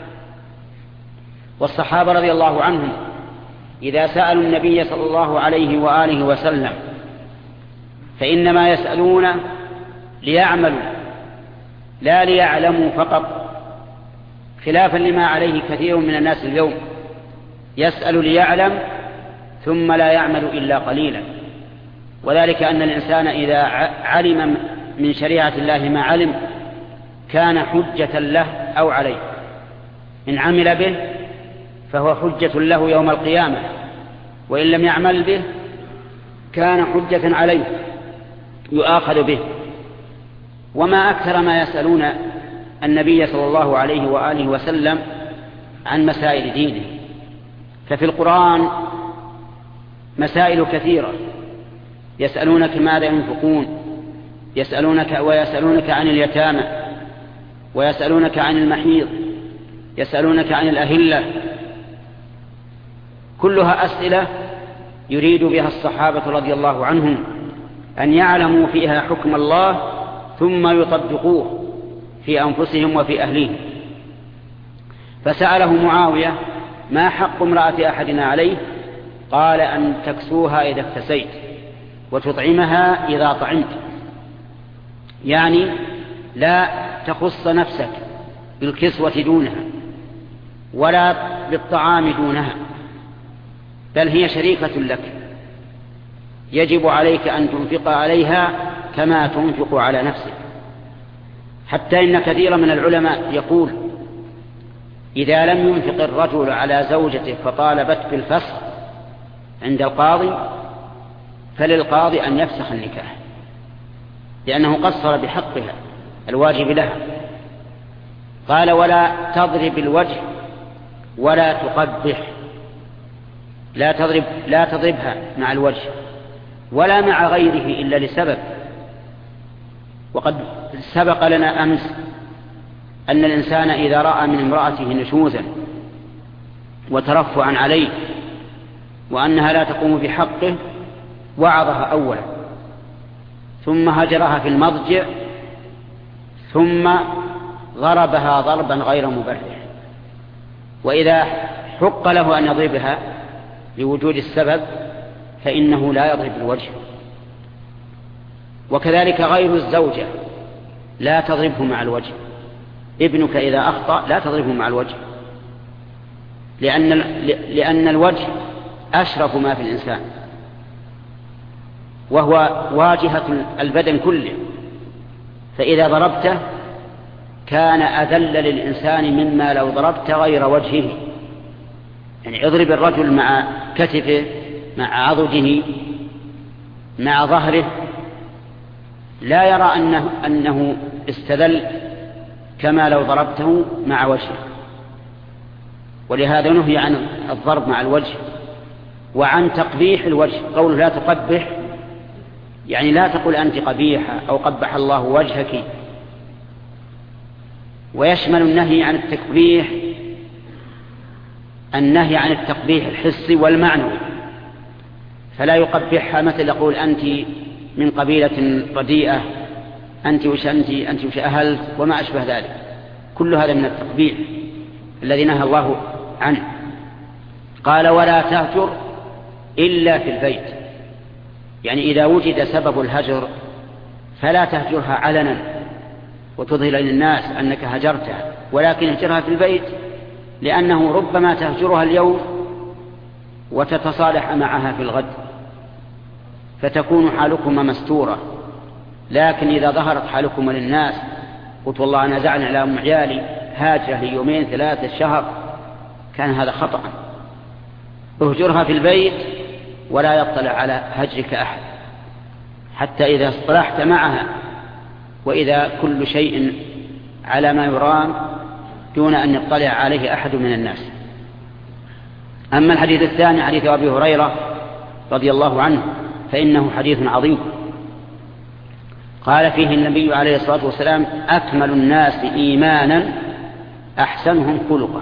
والصحابة رضي الله عنهم إذا سألوا النبي صلى الله عليه وآله وسلم فإنما يسألون ليعملوا لا ليعلموا فقط، خلافا لما عليه كثير من الناس اليوم، يسأل ليعلم ثم لا يعمل إلا قليلا. وذلك أن الإنسان إذا علم من شريعة الله ما علم كان حجة له أو عليه، إن عمل به فهو حجة له يوم القيامة، وإن لم يعمل به كان حجة عليه يؤاخذ به. وما أكثر ما يسألون النبي صلى الله عليه وآله وسلم عن مسائل دينه، ففي القرآن مسائل كثيرة، يسألونك ماذا ينفقون، يسألونك ويسألونك عن اليتامى، ويسألونك عن المحيض، يسألونك عن الأهلة، كلها أسئلة يريد بها الصحابة رضي الله عنهم أن يعلموا فيها حكم الله ثم يطبقوه في أنفسهم وفي أهلهم. فسأله معاوية: ما حق امرأة أحدنا عليه؟ قال: أن تكسوها إذا اكتسيت وتطعمها إذا طعمت، يعني لا تخص نفسك بالكسوة دونها ولا بالطعام دونها، بل هي شريكة لك، يجب عليك أن تنفق عليها كما تنفق على نفسك. حتى إن كثيرا من العلماء يقول إذا لم ينفق الرجل على زوجته فطالبت بالفسخ عند القاضي فللقاضي أن يفسخ النكاح، لأنه قصر بحقها الواجب لها. قال ولا تضرب الوجه ولا تقبح، لا تضرب لا تضربها مع الوجه ولا مع غيره إلا لسبب. وقد سبق لنا أمس أن الإنسان إذا رأى من امرأته نشوزا وترفعا عليه وأنها لا تقوم بحقه وعظها أولا، ثم هجرها في المضجع، ثم ضربها ضربا غير مبرح. وإذا حق له أن يضربها لوجود السبب فإنه لا يضرب الوجه. وكذلك غير الزوجة لا تضربه مع الوجه. ابنك إذا أخطأ لا تضربه مع الوجه، لأن, لأن الوجه أشرف ما في الإنسان، وهو واجهة البدن كله، فإذا ضربته كان أذل للإنسان مما لو ضربت غير وجهه. يعني اضرب الرجل مع كتفه، مع عضده، مع ظهره، لا يرى أنه, أنه استذل كما لو ضربته مع وجهه. ولهذا نهي عن الضرب مع الوجه وعن تقبيح الوجه. قوله لا تقبح يعني لا تقل أنت قبيحة أو قبح الله وجهك. ويشمل النهي عن التقبيح النهي عن التقبيح الحسي والمعنوي، فلا يقبحها مثل يقول أنت من قبيلة رديئة، أنت وش أنت أنت وش أهلت وما أشبه ذلك. كل هذا من التقبيح الذي نهى الله عنه. قال ولا تهجر إلا في البيت، يعني إذا وجد سبب الهجر فلا تهجرها علنا وتظهر للناس أنك هجرتها، ولكن اهجرها في البيت، لأنه ربما تهجرها اليوم وتتصالح معها في الغد فتكون حالكما مستورة. لكن إذا ظهرت حالكما للناس قلت والله أنا زعلان على أم عيالي هاجرة ليومين ثلاثة شهر، كان هذا خطأ. اهجرها في البيت ولا يطلع على هجرك أحد حتى إذا اصطلحت معها، وإذا كل شيء على ما يرام دون أن يطلع عليه أحد من الناس. أما الحديث الثاني حديث أبي هريرة رضي الله عنه فإنه حديث عظيم. قال فيه النبي عليه الصلاة والسلام أكمل الناس إيمانا أحسنهم خلقا.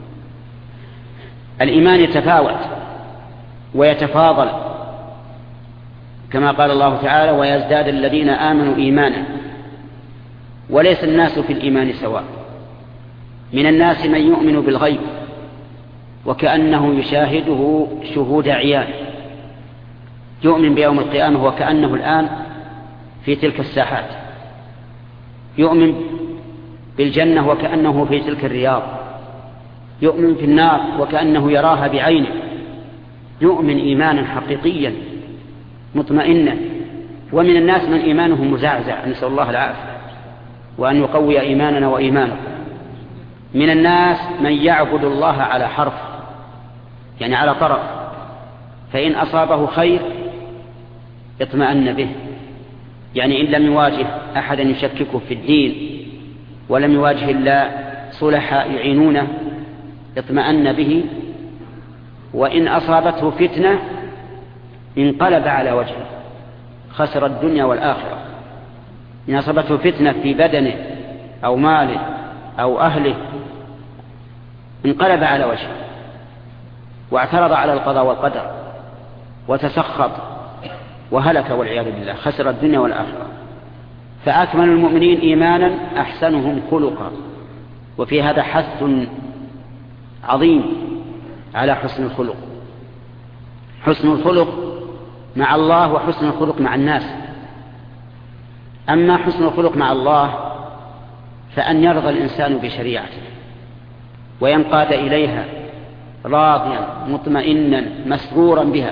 الإيمان يتفاوت ويتفاضل كما قال الله تعالى ويزداد الذين آمنوا إيمانا. وليس الناس في الإيمان سواء، من الناس من يؤمن بالغيب وكأنه يشاهده شهود عيان، يؤمن بيوم القيامة وكأنه الآن في تلك الساحات، يؤمن بالجنة وكأنه في تلك الرياض، يؤمن في النار وكأنه يراها بعينه، يؤمن إيمانا حقيقيا مطمئنا. ومن الناس من إيمانه مزعزع، نسأل الله العافية وأن يقوي إيماننا وإيمانه. من الناس من يعبد الله على حرف، يعني على طرف، فإن أصابه خير اطمأن به، يعني إن لم يواجه أحدا يشككه في الدين ولم يواجه إلا صلحاء يعينونه اطمأن به. وإن أصابته فتنة انقلب على وجهه، خسر الدنيا والآخرة. إن أصابته فتنة في بدنه أو ماله أو أهله انقلب على وجهه واعترض على القضاء والقدر وتسخط وهلك والعياذ بالله، خسر الدنيا والآخرة. فأكمل المؤمنين إيمانا أحسنهم خلقا. وفي هذا حث عظيم على حسن الخلق، حسن الخلق مع الله وحسن الخلق مع الناس. أما حسن الخلق مع الله فأن يرضى الإنسان بشريعته وينقاد إليها راضيا مطمئنا مسرورا بها،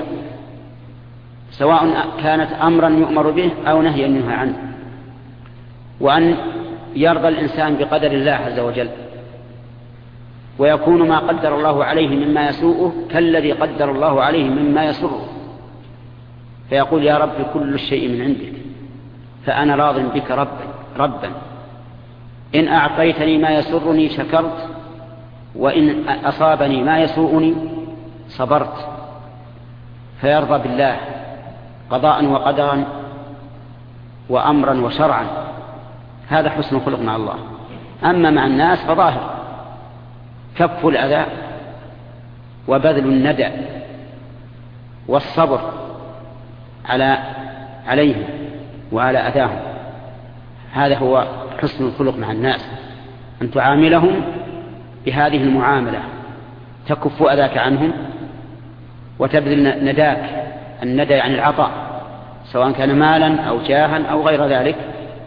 سواء كانت أمرا يؤمر به أو نهيا ينهى عنه، وأن يرضى الإنسان بقدر الله عز وجل، ويكون ما قدر الله عليه مما يسوءه كالذي قدر الله عليه مما يسره، فيقول يا رب كل الشيء من عندك فأنا راض بك ربا ربا إن أعطيتني ما يسرني شكرت، وإن أصابني ما يسوءني صبرت. فيرضى بالله قضاء وقدرا وأمرا وشرعا، هذا حسن الخلق مع الله. أما مع الناس فظاهر كف الأذى وبذل الندى والصبر على عليهم وعلى أذاهم، هذا هو حسن الخلق مع الناس، أن تعاملهم بهذه المعاملة، تكف أذاك عنهم وتبذل نداك. الندى يعني العطاء، سواء كان مالا أو جاها أو غير ذلك،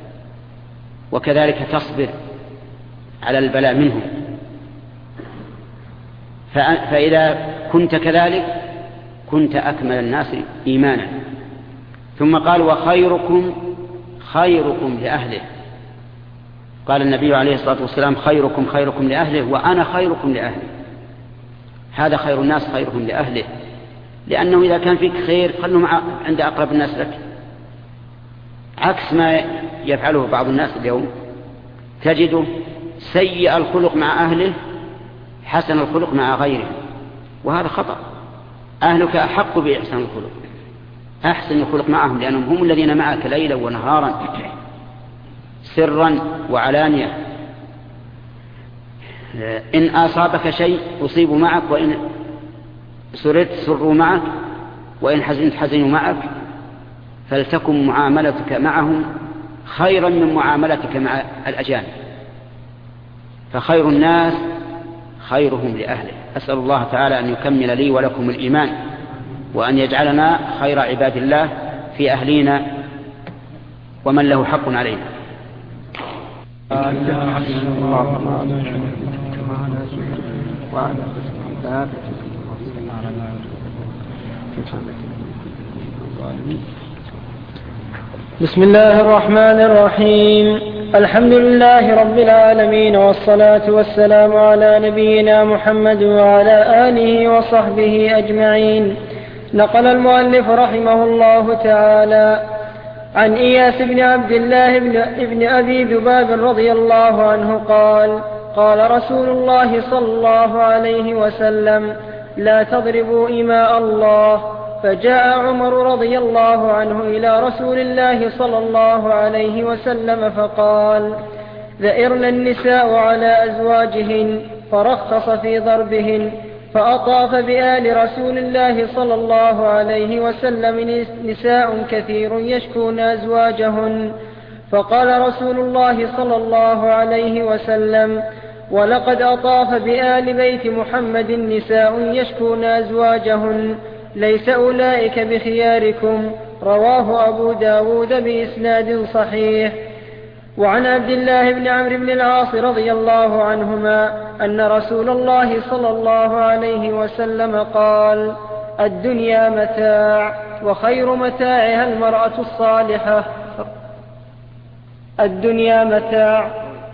وكذلك تصبر على البلاء منهم. فإذا كنت كذلك كنت أكمل الناس إيمانا. ثم قال وخيركم خيركم لأهله. قال النبي عليه الصلاة والسلام خيركم خيركم لأهله وأنا خيركم لأهله. هذا خير الناس خيرهم لأهله، لأنه إذا كان فيك خير خله مع عند أقرب الناس لك، عكس ما يفعله بعض الناس اليوم، تجده سيء الخلق مع أهله حسن الخلق مع غيره، وهذا خطأ. أهلك أحق بإحسان الخلق، أحسن الخلق معهم، لأنهم هم الذين معك ليلا ونهارا سرا وعلانية. إن أصابك شيء أصيبوا معك، وإن سررت سروا معك، وإن حزنت حزنوا معك، فلتكن معاملتك معهم خيرا من معاملتك مع الأجانب. فخير الناس خيرهم لأهله. أسأل الله تعالى أن يكمل لي ولكم الإيمان، وأن يجعلنا خير عباد الله في أهلنا ومن له حق علينا. بسم الله الرحمن الرحيم. الحمد لله رب العالمين، والصلاة والسلام على نبينا محمد وعلى آله وصحبه أجمعين. نقل المؤلف رحمه الله تعالى عن إياس بن عبد الله بن أبي ذباب رضي الله عنه قال قال رسول الله صلى الله عليه وسلم لا تضربوا إماء الله. فجاء عمر رضي الله عنه إلى رسول الله صلى الله عليه وسلم فقال ذئرن النساء على أزواجهن، فرخص في ضربهن، فأطاف بآل رسول الله صلى الله عليه وسلم نساء كثير يشكون أزواجهن. فقال رسول الله صلى الله عليه وسلم ولقد أطاف بآل بيت محمد نساء يشكون أزواجهن، ليس أولئك بخياركم. رواه أبو داود بإسناد صحيح. وعن عبد الله بن عمرو بن العاص رضي الله عنهما أن رسول الله صلى الله عليه وسلم قال الدنيا متاع، وخير متاعها المرأة الصالحة. الدنيا متاع.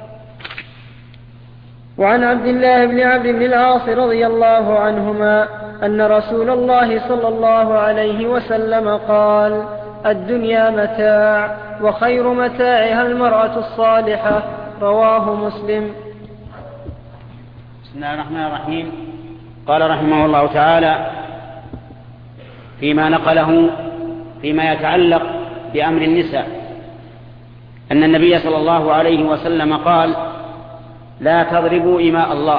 وعن عبد الله بن عمرو بن العاص رضي الله عنهما أن رسول الله صلى الله عليه وسلم قال الدنيا متاع، وخير متاعها المرأة الصالحة. رواه مسلم. بسم الله الرحمن الرحيم. قال رحمه الله تعالى فيما نقله فيما يتعلق بأمر النساء أن النبي صلى الله عليه وسلم قال لا تضربوا إماء الله،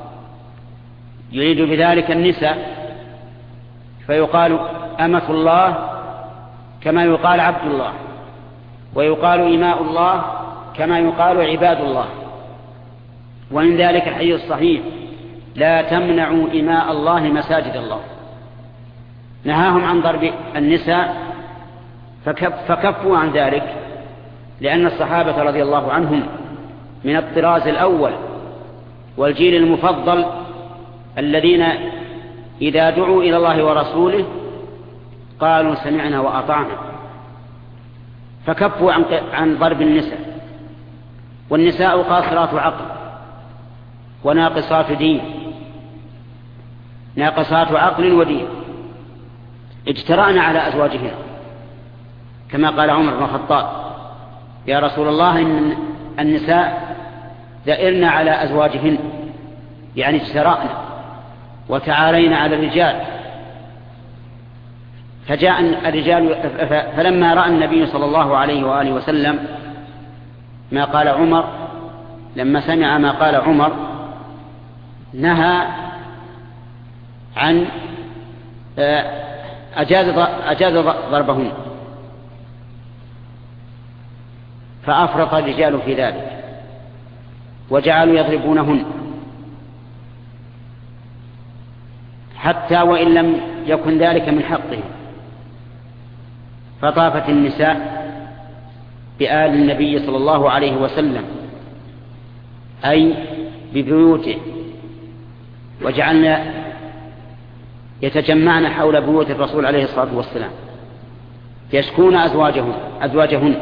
يريد بذلك النساء، فيقال أمة الله كما يقال عبد الله، ويقال إماء الله كما يقال عباد الله. ومن ذلك الحديث الصحيح لا تمنعوا إماء الله مساجد الله، نهاهم عن ضرب النساء فكف فكفوا عن ذلك، لأن الصحابة رضي الله عنهم من الطراز الأول والجيل المفضل الذين إذا دعوا إلى الله ورسوله قالوا سمعنا وأطعنا، فكفوا عن ضرب النساء، والنساء قاصرات عقل وناقصات دين، ناقصات عقل ودين، اجترأنا على أزواجهن، كما قال عمر بن الخطاب: يا رسول الله إن النساء ذئرن على أزواجهن، يعني اجترأنا وتعالينا على الرجال. فجاء الرجال، فلما رأى النبي صلى الله عليه وآله وسلم ما قال عمر، لما سمع ما قال عمر نهى عن أجاز أجاز ضربهن، فأفرط الرجال في ذلك وجعلوا يضربونهن، حتى وإن لم يكن ذلك من حقهم. فطافت النساء بآل النبي صلى الله عليه وسلم، أي ببيوته، وجعلنا يتجمعن حول بيوت الرسول عليه الصلاة والسلام يشكون أزواجهن أزواجهن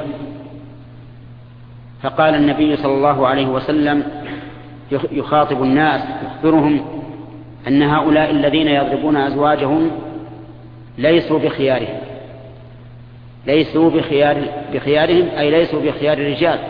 فقال النبي صلى الله عليه وسلم يخاطب الناس يخبرهم أن هؤلاء الذين يضربون أزواجهم ليسوا بخيارهم، ليسوا بخيار بخيارهم أي ليسوا بخيار الرجال،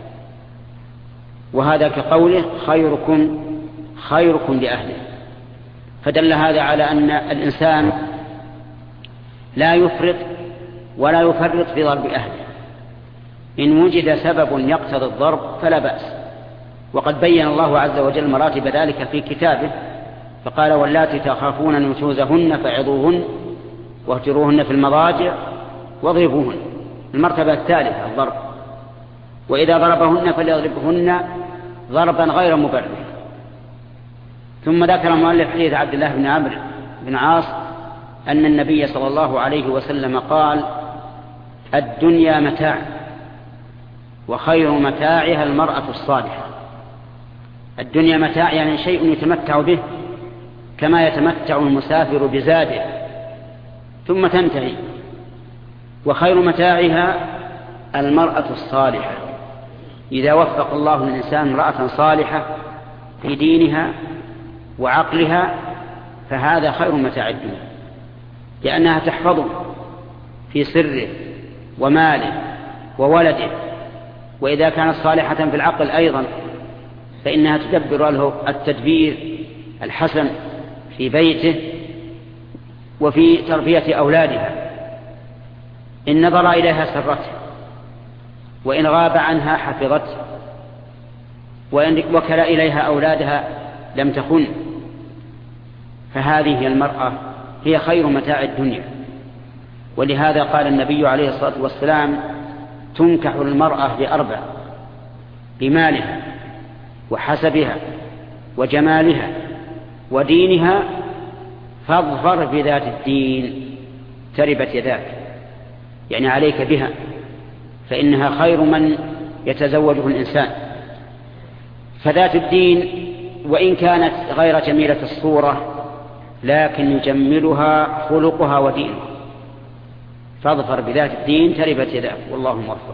وهذا كقوله خيركم خيركم لأهله. فدل هذا على أن الإنسان لا يفرط ولا يفرط في ضرب أهله، إن وجد سبب يقتضي الضرب فلا بأس. وقد بين الله عز وجل مراتب ذلك في كتابه، فقال: واللاتي تخافون نشوزهن فعظوهن واهجروهن في المضاجع واضربوهن. المرتبة الثالثة الضرب، وإذا ضربهن فليضربهن ضربا غير مبرح. ثم ذكر المؤلف حديث عبد الله بن عمرو بن عاص أن النبي صلى الله عليه وسلم قال: الدنيا متاع وخير متاعها المرأة الصالحة. الدنيا متاع يعني شيء يتمتع به كما يتمتع المسافر بزاده ثم تنتهي، وخير متاعها المرأة الصالحة. إذا وفق الله للإنسان امرأة صالحة في دينها وعقلها فهذا خير متاع الدنيا، لأنها تحفظه في سره وماله وولده. وإذا كانت صالحة في العقل أيضا فإنها تدبر له التدبير الحسن في بيته وفي تربية أولادها. إن نظر إليها سرته، وإن غاب عنها حفظته، وإن وكل إليها أولادها لم تخن. فهذه المرأة هي خير متاع الدنيا. ولهذا قال النبي عليه الصلاة والسلام: تنكح المرأة بأربع: بمالها وحسبها وجمالها ودينها، فاظفر بذات الدين تربت يداك، يعني عليك بها، فإنها خير من يتزوجه الإنسان. فذات الدين وإن كانت غير جميلة الصورة لكن يجملها خلقها ودينها، فاظفر بذات الدين تربت يداك، والله موفق.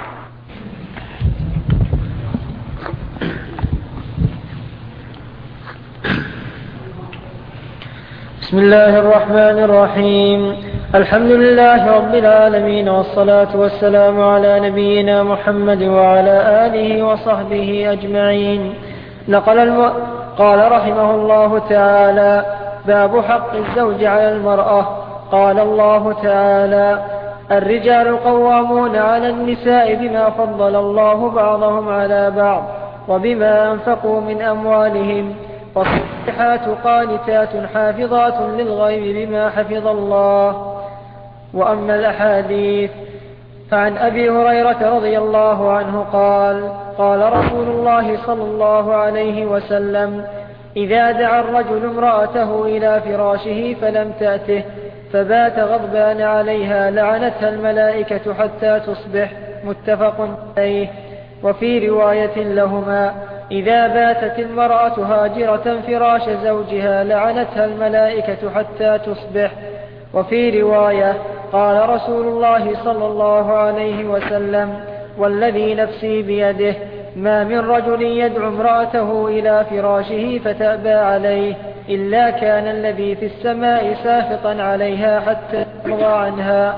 بسم الله الرحمن الرحيم. الحمد لله رب العالمين، والصلاة والسلام على نبينا محمد وعلى آله وصحبه أجمعين. نقل الم... قال رحمه الله تعالى: باب حق الزوج على المرأة. قال الله تعالى: الرجال قوامون على النساء بما فضل الله بعضهم على بعض وبما أنفقوا من أموالهم، والصالحات قانتات حافظات للغيب بما حفظ الله. وأما الأحاديث فعن أبي هريرة رضي الله عنه قال: قال رسول الله صلى الله عليه وسلم: إذا دعا الرجل امرأته إلى فراشه فلم تأته فبات غضبان عليها لعنتها الملائكة حتى تصبح. متفق عليه. وفي رواية لهما: إذا باتت المرأة هاجرة فراش زوجها لعنتها الملائكة حتى تصبح. وفي رواية: قال رسول الله صلى الله عليه وسلم: والذي نفسي بيده ما من رجل يدعو امرأته إلى فراشه فتأبى عليه إلا كان الذي في السماء سافطا عليها حتى يرضى عنها.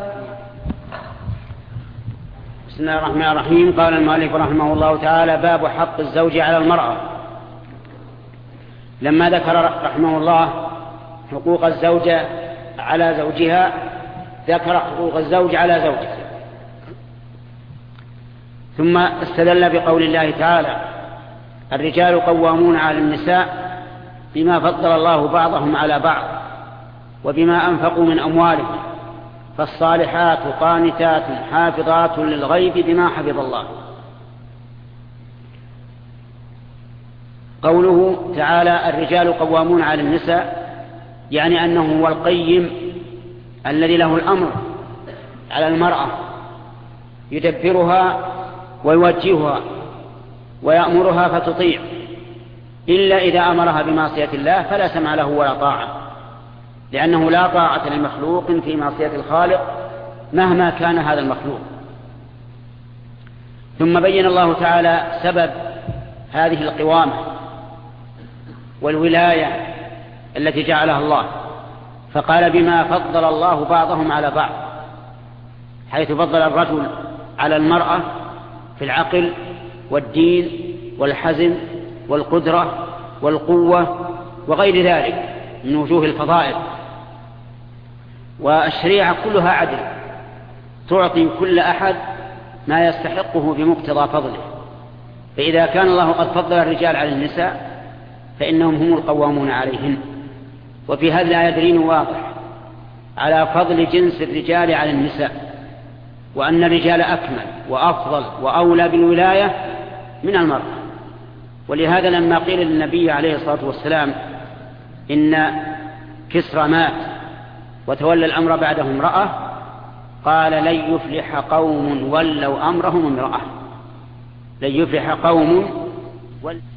بسم الله الرحمن الرحيم. قال المؤلف رحمه الله تعالى: باب حق الزوج على المرأة. لما ذكر رحمه الله حقوق الزوجة على زوجها ذكر حقوق الزوج على زوجته، ثم استدل بقول الله تعالى: الرجال قوامون على النساء بما فضل الله بعضهم على بعض وبما أنفقوا من أموالهم، فالصالحات قانتات حافظات للغيب بما حفظ الله. قوله تعالى: الرجال قوامون على النساء، يعني أنه هو القيم الذي له الأمر على المرأة، يدبرها ويوجهها ويأمرها فتطيع، إلا إذا أمرها بمعصية الله فلا سمع له ولا طاعة، لأنه لا طاعة لمخلوق في معصية الخالق مهما كان هذا المخلوق. ثم بين الله تعالى سبب هذه القوامة والولاية التي جعلها الله، فقال: بما فضل الله بعضهم على بعض، حيث فضل الرجل على المرأة في العقل والدين والحزم والقدرة والقوة وغير ذلك من وجوه الفضائل. والشريعة كلها عدل، تعطي كل أحد ما يستحقه بمقتضى فضله، فإذا كان الله قد فضل الرجال على النساء فإنهم هم القوامون عليهن. وفي هذا الآية دليل واضح على فضل جنس الرجال على النساء، وأن الرجال أكمل وأفضل وأولى بالولاية من المرأة. ولهذا لما قيل للنبي عليه الصلاة والسلام إن كسرى مات وتولى الأمر بعده امرأة، قال: لن يفلح قوم ولوا أمرهم امرأة. لن يفلح قوم ولوا